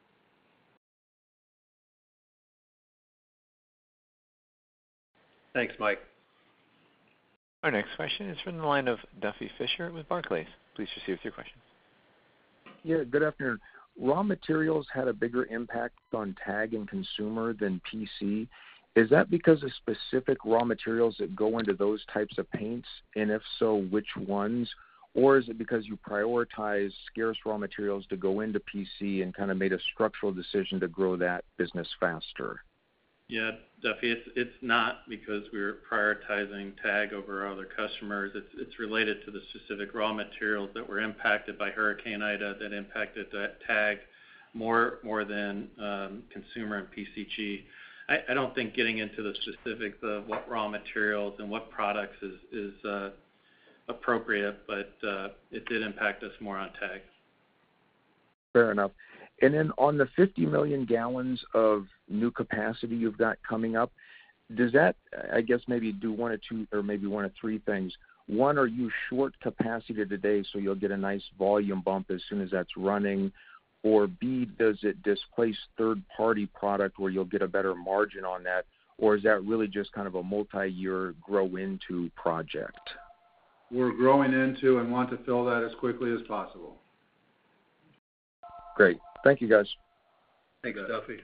Thanks, Mike. Our next question is from the line of Duffy Fischer with Barclays. Please proceed with your question. Yeah, good afternoon. Raw materials had a bigger impact on tag and consumer than P C. Is that because of specific raw materials that go into those types of paints? And if so, which ones? Or is it because you prioritize scarce raw materials to go into P C and kind of made a structural decision to grow that business faster? Yeah, Duffy, it's it's not because we're prioritizing tag over our other customers. It's it's related to the specific raw materials that were impacted by Hurricane Ida that impacted that tag more more than um, consumer and P C G. I, I don't think getting into the specifics of what raw materials and what products is is uh, appropriate, but uh, it did impact us more on tag. Fair enough. And then on the fifty million gallons of new capacity you've got coming up, does that, I guess, maybe do one or two or maybe one or three things? One, are you short capacity today so you'll get a nice volume bump as soon as that's running? Or B, does it displace third-party product where you'll get a better margin on that? Or is that really just kind of a multi-year grow-into project? We're growing into and want to fill that as quickly as possible. Great. Thank you, guys. Thanks, Duffy.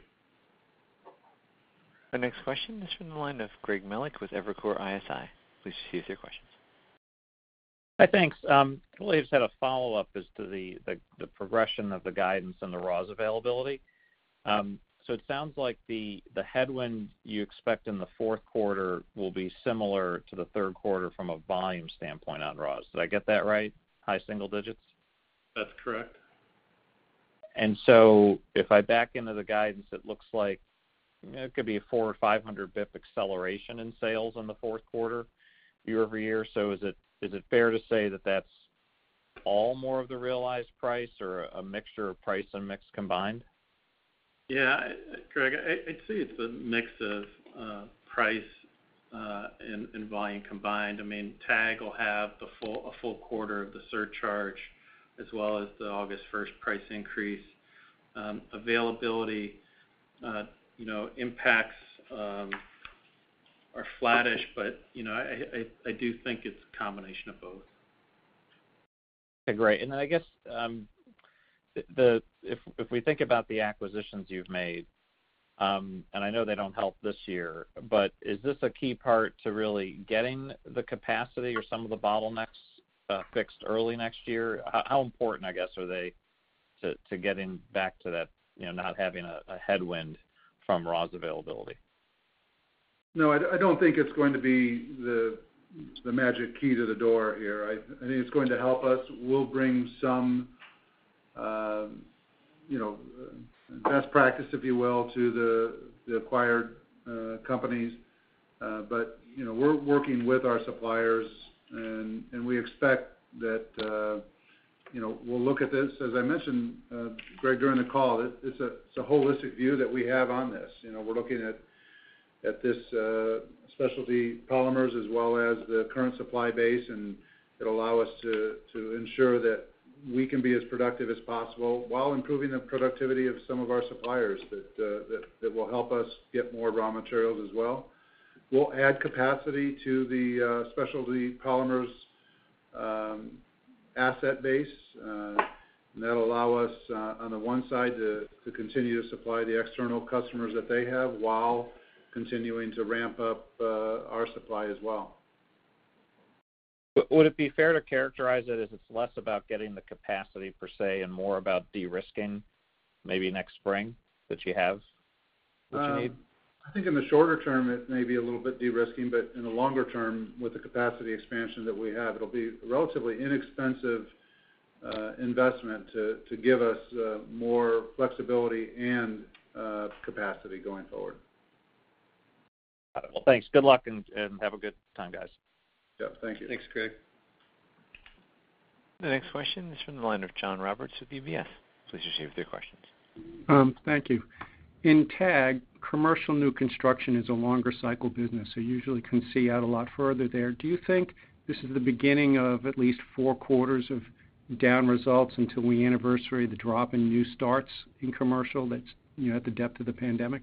Our next question is from the line of Greg Melich with Evercore I S I. Please proceed with your questions. Hi, thanks. Um, really just had a follow-up as to the, the, the progression of the guidance and the raws availability. Um, so it sounds like the, the headwind you expect in the fourth quarter will be similar to the third quarter from a volume standpoint on raws. Did I get that right? High single digits? That's correct. And so if I back into the guidance, it looks like it could be a four or five hundred bip acceleration in sales in the fourth quarter, year over year. So is it is it fair to say that that's all more of the realized price, or a mixture of price and mix combined? Yeah, Greg, I'd say it's a mix of uh, price uh, and, and volume combined. I mean, TAG will have the full a full quarter of the surcharge, as well as the August first price increase. Um, availability, uh, you know, impacts um, are flattish, but you know, I, I, I do think it's a combination of both. Okay, great. And then I guess um, the, the if if we think about the acquisitions you've made, um, and I know they don't help this year, but is this a key part to really getting the capacity or some of the bottlenecks uh, fixed early next year? How, how important, I guess, are they to, to getting back to that, you know, not having a, a headwind from raws availability? No, I, I don't think it's going to be the the magic key to the door here. I, I think it's going to help us. We'll bring some, uh, you know, best practice, if you will, to the, the acquired uh, companies. Uh, but, you know, we're working with our suppliers, and, and we expect that, uh, you know, we'll look at this. As I mentioned, uh, Greg, during the call, it, it's, a, it's a holistic view that we have on this. You know, we're looking at at this uh, specialty polymers as well as the current supply base, and it'll allow us to, to ensure that we can be as productive as possible while improving the productivity of some of our suppliers that, uh, that, that will help us get more raw materials as well. We'll add capacity to the uh, specialty polymers um, asset base, uh, and that'll allow us uh, on the one side to, to continue to supply the external customers that they have while continuing to ramp up uh, our supply as well. Would it be fair to characterize it as it's less about getting the capacity per se and more about de-risking maybe next spring that you have what you um, need? I think in the shorter term it may be a little bit de-risking, but in the longer term with the capacity expansion that we have, it'll be a relatively inexpensive uh, investment to, to give us uh, more flexibility and uh, capacity going forward. Well, thanks. Good luck, and, and have a good time, guys. Yeah, thank you. Thanks, Greg. The next question is from the line of John Roberts with U B S. Please proceed with your questions. Um, thank you. In TAG, commercial new construction is a longer cycle business, so usually can see out a lot further there. Do you think this is the beginning of at least four quarters of down results until we anniversary the drop in new starts in commercial that's, you know, at the depth of the pandemic?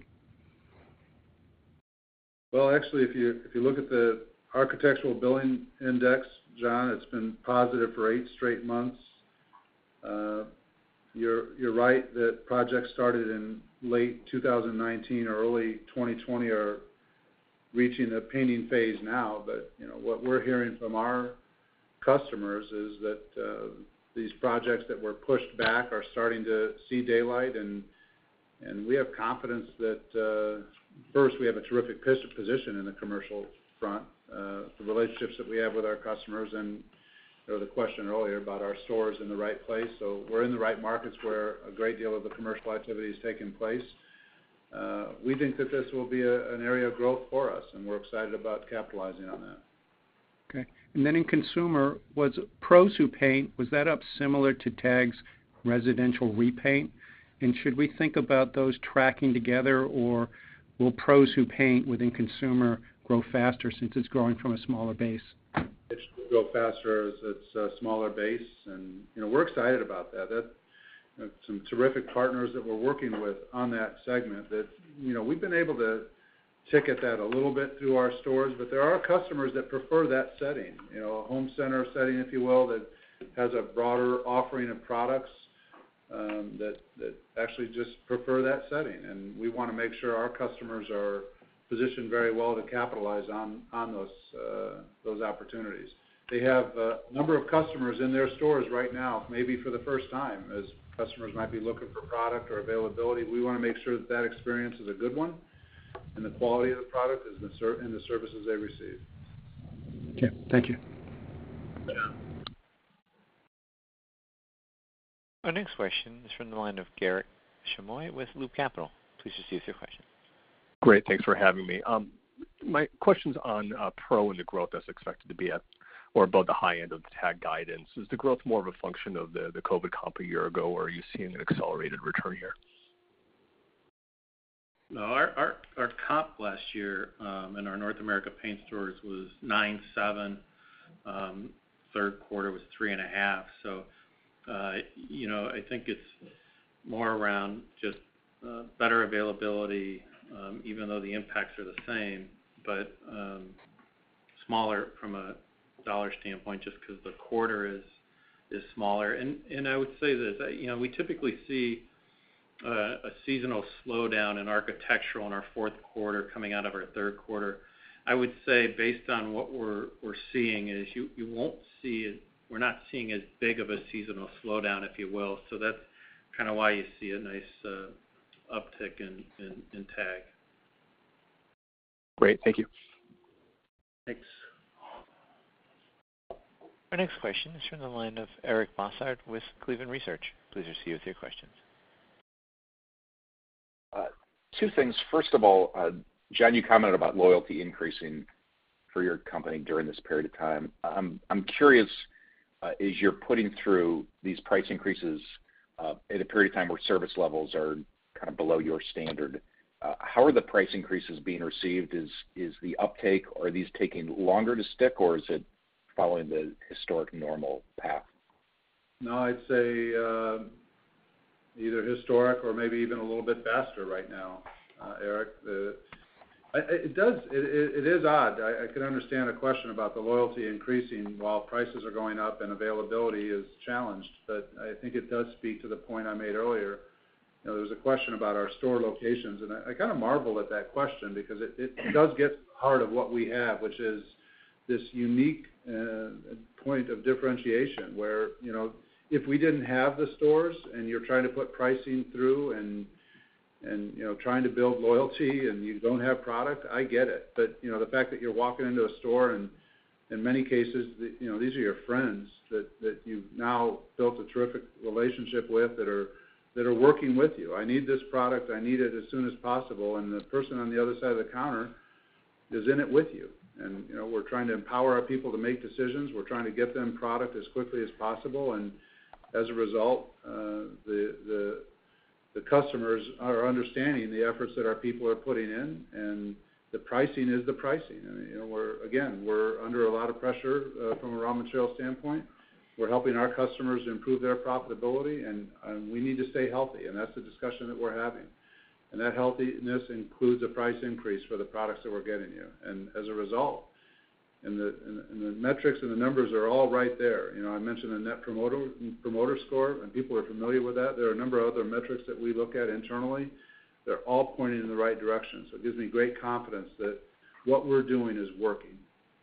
Well, actually, if you if you look at the Architectural Billing Index, John, it's been positive for eight straight months. Uh, you're you're right that projects started in late two thousand nineteen or early twenty twenty are reaching the painting phase now. But you know what we're hearing from our customers is that uh, these projects that were pushed back are starting to see daylight, and and we have confidence that. Uh, First, we have a terrific position in the commercial front, uh, the relationships that we have with our customers, and there was a question earlier about our stores in the right place. So we're in the right markets where a great deal of the commercial activity is taking place. Uh, we think that this will be a, an area of growth for us, and we're excited about capitalizing on that. Okay. And then in consumer, was Pros Who Paint, was that up similar to TAG's residential repaint? And should we think about those tracking together, or will Pros Who Paint within consumer grow faster since it's growing from a smaller base? It should grow faster as it's a smaller base, and you know we're excited about that. That you know, some terrific partners that we're working with on that segment. That you know we've been able to ticket that a little bit through our stores, but there are customers that prefer that setting. You know, a home center setting, if you will, that has a broader offering of products. um, that that actually just prefer that setting, and we want to make sure our customers are positioned very well to capitalize on on those uh, those opportunities. They have a number of customers in their stores right now, maybe for the first time, as customers might be looking for product or availability. We want to make sure that that experience is a good one, and the quality of the product is the ser- and the services they receive. Okay, thank you. Yeah. Our next question is from the line of Garik Shmois with Loop Capital. Please proceed with your question. Great, thanks for having me. Um, my question's on uh, Pro and the growth that's expected to be at or above the high end of the TAG guidance. Is the growth more of a function of the, the COVID comp a year ago, or are you seeing an accelerated return here? No, our, our, our comp last year um, in our North America paint stores was nine seven. Um, third quarter was three and a half. So, uh, you know, I think it's more around just uh, better availability, um, even though the impacts are the same, but um, smaller from a dollar standpoint, just because the quarter is is smaller. And and I would say this, you know, we typically see uh, a seasonal slowdown in architectural in our fourth quarter coming out of our third quarter. I would say based on what we're we're seeing is you you won't see it. We're not seeing as big of a seasonal slowdown, if you will. So that's kind of why you see a nice uh, uptick in, in in TAG. Great, thank you. Thanks. Our next question is from the line of Eric Bosshard with Cleveland Research. Please proceed with your questions. Uh, two things. First of all, uh, John, you commented about loyalty increasing for your company during this period of time. I'm I'm curious, uh, as you're putting through these price increases uh, at a period of time where service levels are kind of below your standard, uh, how are the price increases being received? Is is the uptake, or are these taking longer to stick, or is it following the historic normal path? No, I'd say uh, either historic or maybe even a little bit faster right now, uh, Eric. The, I, it does. It, it, it is odd. I, I can understand a question about the loyalty increasing while prices are going up and availability is challenged. But I think it does speak to the point I made earlier. You know, there was a question about our store locations, and I, I kind of marvel at that question because it, it does get to the heart of what we have, which is this unique uh, point of differentiation where, you know, if we didn't have the stores and you're trying to put pricing through and, and you know, trying to build loyalty and you don't have product, I get it. But, you know, the fact that you're walking into a store and in many cases, you know, these are your friends that, that you've now built a terrific relationship with that are that are working with you. I need this product. I need it as soon as possible. And the person on the other side of the counter is in it with you. And, you know, we're trying to empower our people to make decisions. We're trying to get them product as quickly as possible. And as a result, uh, the, the, the customers are understanding the efforts that our people are putting in, and the pricing is the pricing. I mean, you know, we're, again, we're under a lot of pressure uh, from a raw material standpoint. We're helping our customers improve their profitability, and, and we need to stay healthy, and that's the discussion that we're having. And that healthiness includes a price increase for the products that we're getting you. And as a result, and the, and, and the metrics and the numbers are all right there. You know, I mentioned the net promoter promoter score, and people are familiar with that. There are a number of other metrics that we look at internally. They're all pointing in the right direction. So it gives me great confidence that what we're doing is working.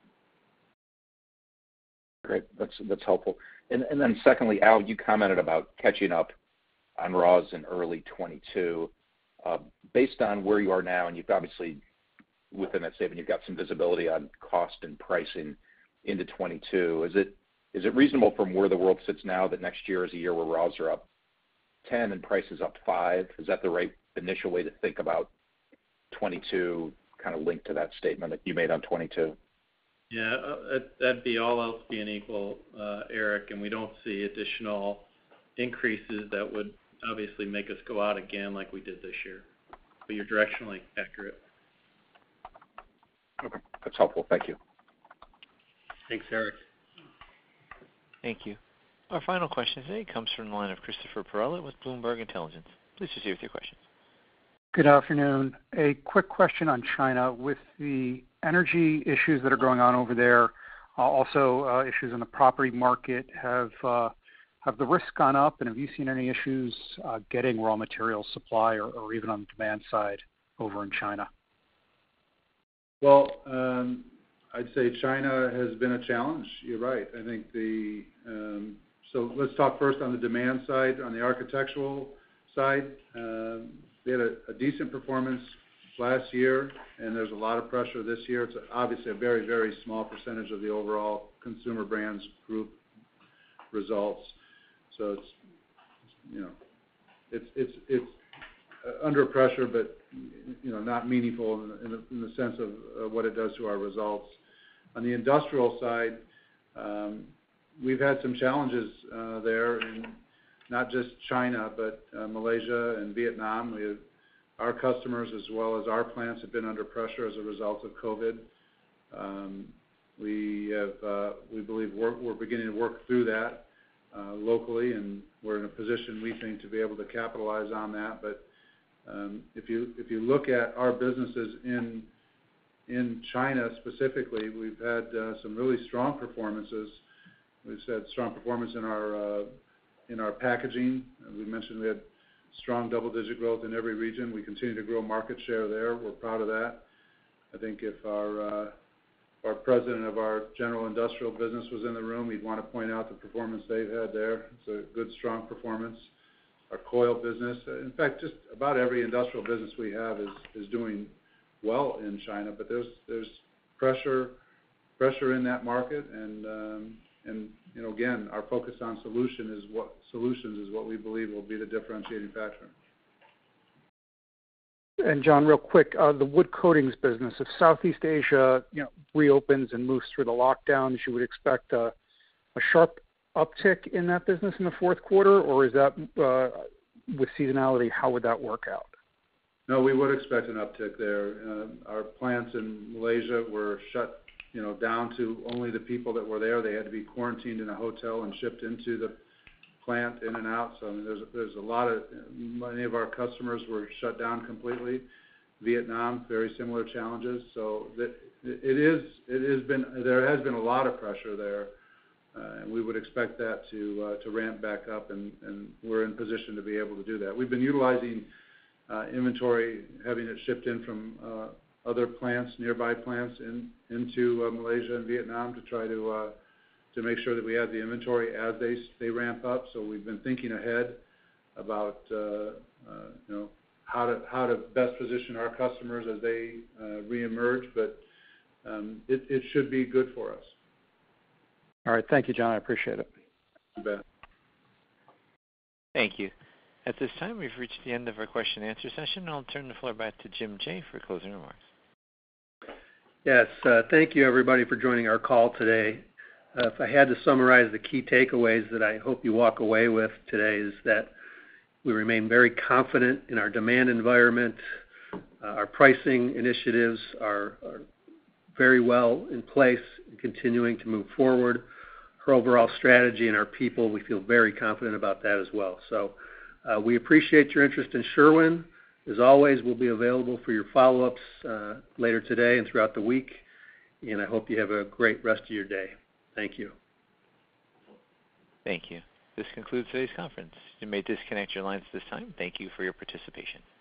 Great, that's that's helpful. And, and then secondly, Al, you commented about catching up on raws in early twenty-two. Uh, based on where you are now, and you've obviously, within that statement, you've got some visibility on cost and pricing into twenty-two. Is it is it reasonable from where the world sits now that next year is a year where raws are up ten and prices up five? Is that the right initial way to think about twenty-two, kind of linked to that statement that you made on twenty-two? Yeah, uh, that'd be all else being equal, uh, Eric, and we don't see additional increases that would obviously make us go out again like we did this year. But you're directionally accurate. Okay, that's helpful. Thank you. Thanks, Eric. Thank you. Our final question today comes from the line of Christopher Perrella with Bloomberg Intelligence. Please proceed with your questions. Good afternoon. A quick question on China. With the energy issues that are going on over there, uh, also uh, issues in the property market, have uh, have the risks gone up, and have you seen any issues uh, getting raw material supply or, or even on the demand side over in China? Well, um, I'd say China has been a challenge. You're right. I think the um, so let's talk first on the demand side. On the architectural side, um, we had a, a decent performance last year, and there's a lot of pressure this year. It's obviously a very, very small percentage of the overall Consumer Brands Group results. So it's, you know, it's it's it's under pressure, but you know, not meaningful in the, in the, in the sense of uh, what it does to our results. On the industrial side, um, we've had some challenges uh, there in not just China, but uh, Malaysia and Vietnam. We have, our customers as well as our plants have been under pressure as a result of COVID. Um, we have, uh, we believe we're, we're beginning to work through that uh, locally, and we're in a position, we think, to be able to capitalize on that. But um, if you if you look at our businesses in in China specifically, we've had uh, some really strong performances. We've had strong performance in our uh, in our packaging. We mentioned we had strong double-digit growth in every region. We continue to grow market share there. We're proud of that. I think if our uh, our president of our general industrial business was in the room, he'd want to point out the performance they've had there. It's a good, strong performance. Our coil business, in fact, just about every industrial business we have is is doing well in China. But there's there's pressure pressure in that market, and um, and you know, again, our focus on solution is what solutions is what we believe will be the differentiating factor. And John, real quick, uh, the wood coatings business, if Southeast Asia, you know, reopens and moves through the lockdowns, you would expect a, a sharp uptick in that business in the fourth quarter, or is that uh, with seasonality? How would that work out? No, we would expect an uptick there. Uh, our plants in Malaysia were shut, you know, down to only the people that were there. They had to be quarantined in a hotel and shipped into the plant in and out. So I mean, there's there's a lot of many of our customers were shut down completely. Vietnam, very similar challenges. So that it is it has been there has been a lot of pressure there, uh, and we would expect that to uh, to ramp back up, and, and we're in position to be able to do that. We've been utilizing uh, inventory, having it shipped in from uh, other plants, nearby plants, in into uh, Malaysia and Vietnam to try to. Uh, to make sure that we have the inventory as they they ramp up. So we've been thinking ahead about uh, uh, you know how to how to best position our customers as they uh, reemerge. But um, it it should be good for us. All right, thank you, John. I appreciate it. You bet. Thank you. At this time, we've reached the end of our question and answer session. I'll turn the floor back to Jim Jaye for closing remarks. Yes, uh, thank you everybody for joining our call today. Uh, if I had to summarize the key takeaways that I hope you walk away with today is that we remain very confident in our demand environment. Uh, our pricing initiatives are, are very well in place and continuing to move forward. Our overall strategy and our people, we feel very confident about that as well. So uh, we appreciate your interest in Sherwin. As always, we'll be available for your follow-ups uh, later today and throughout the week. And I hope you have a great rest of your day. Thank you. Thank you. This concludes today's conference. You may disconnect your lines at this time. Thank you for your participation.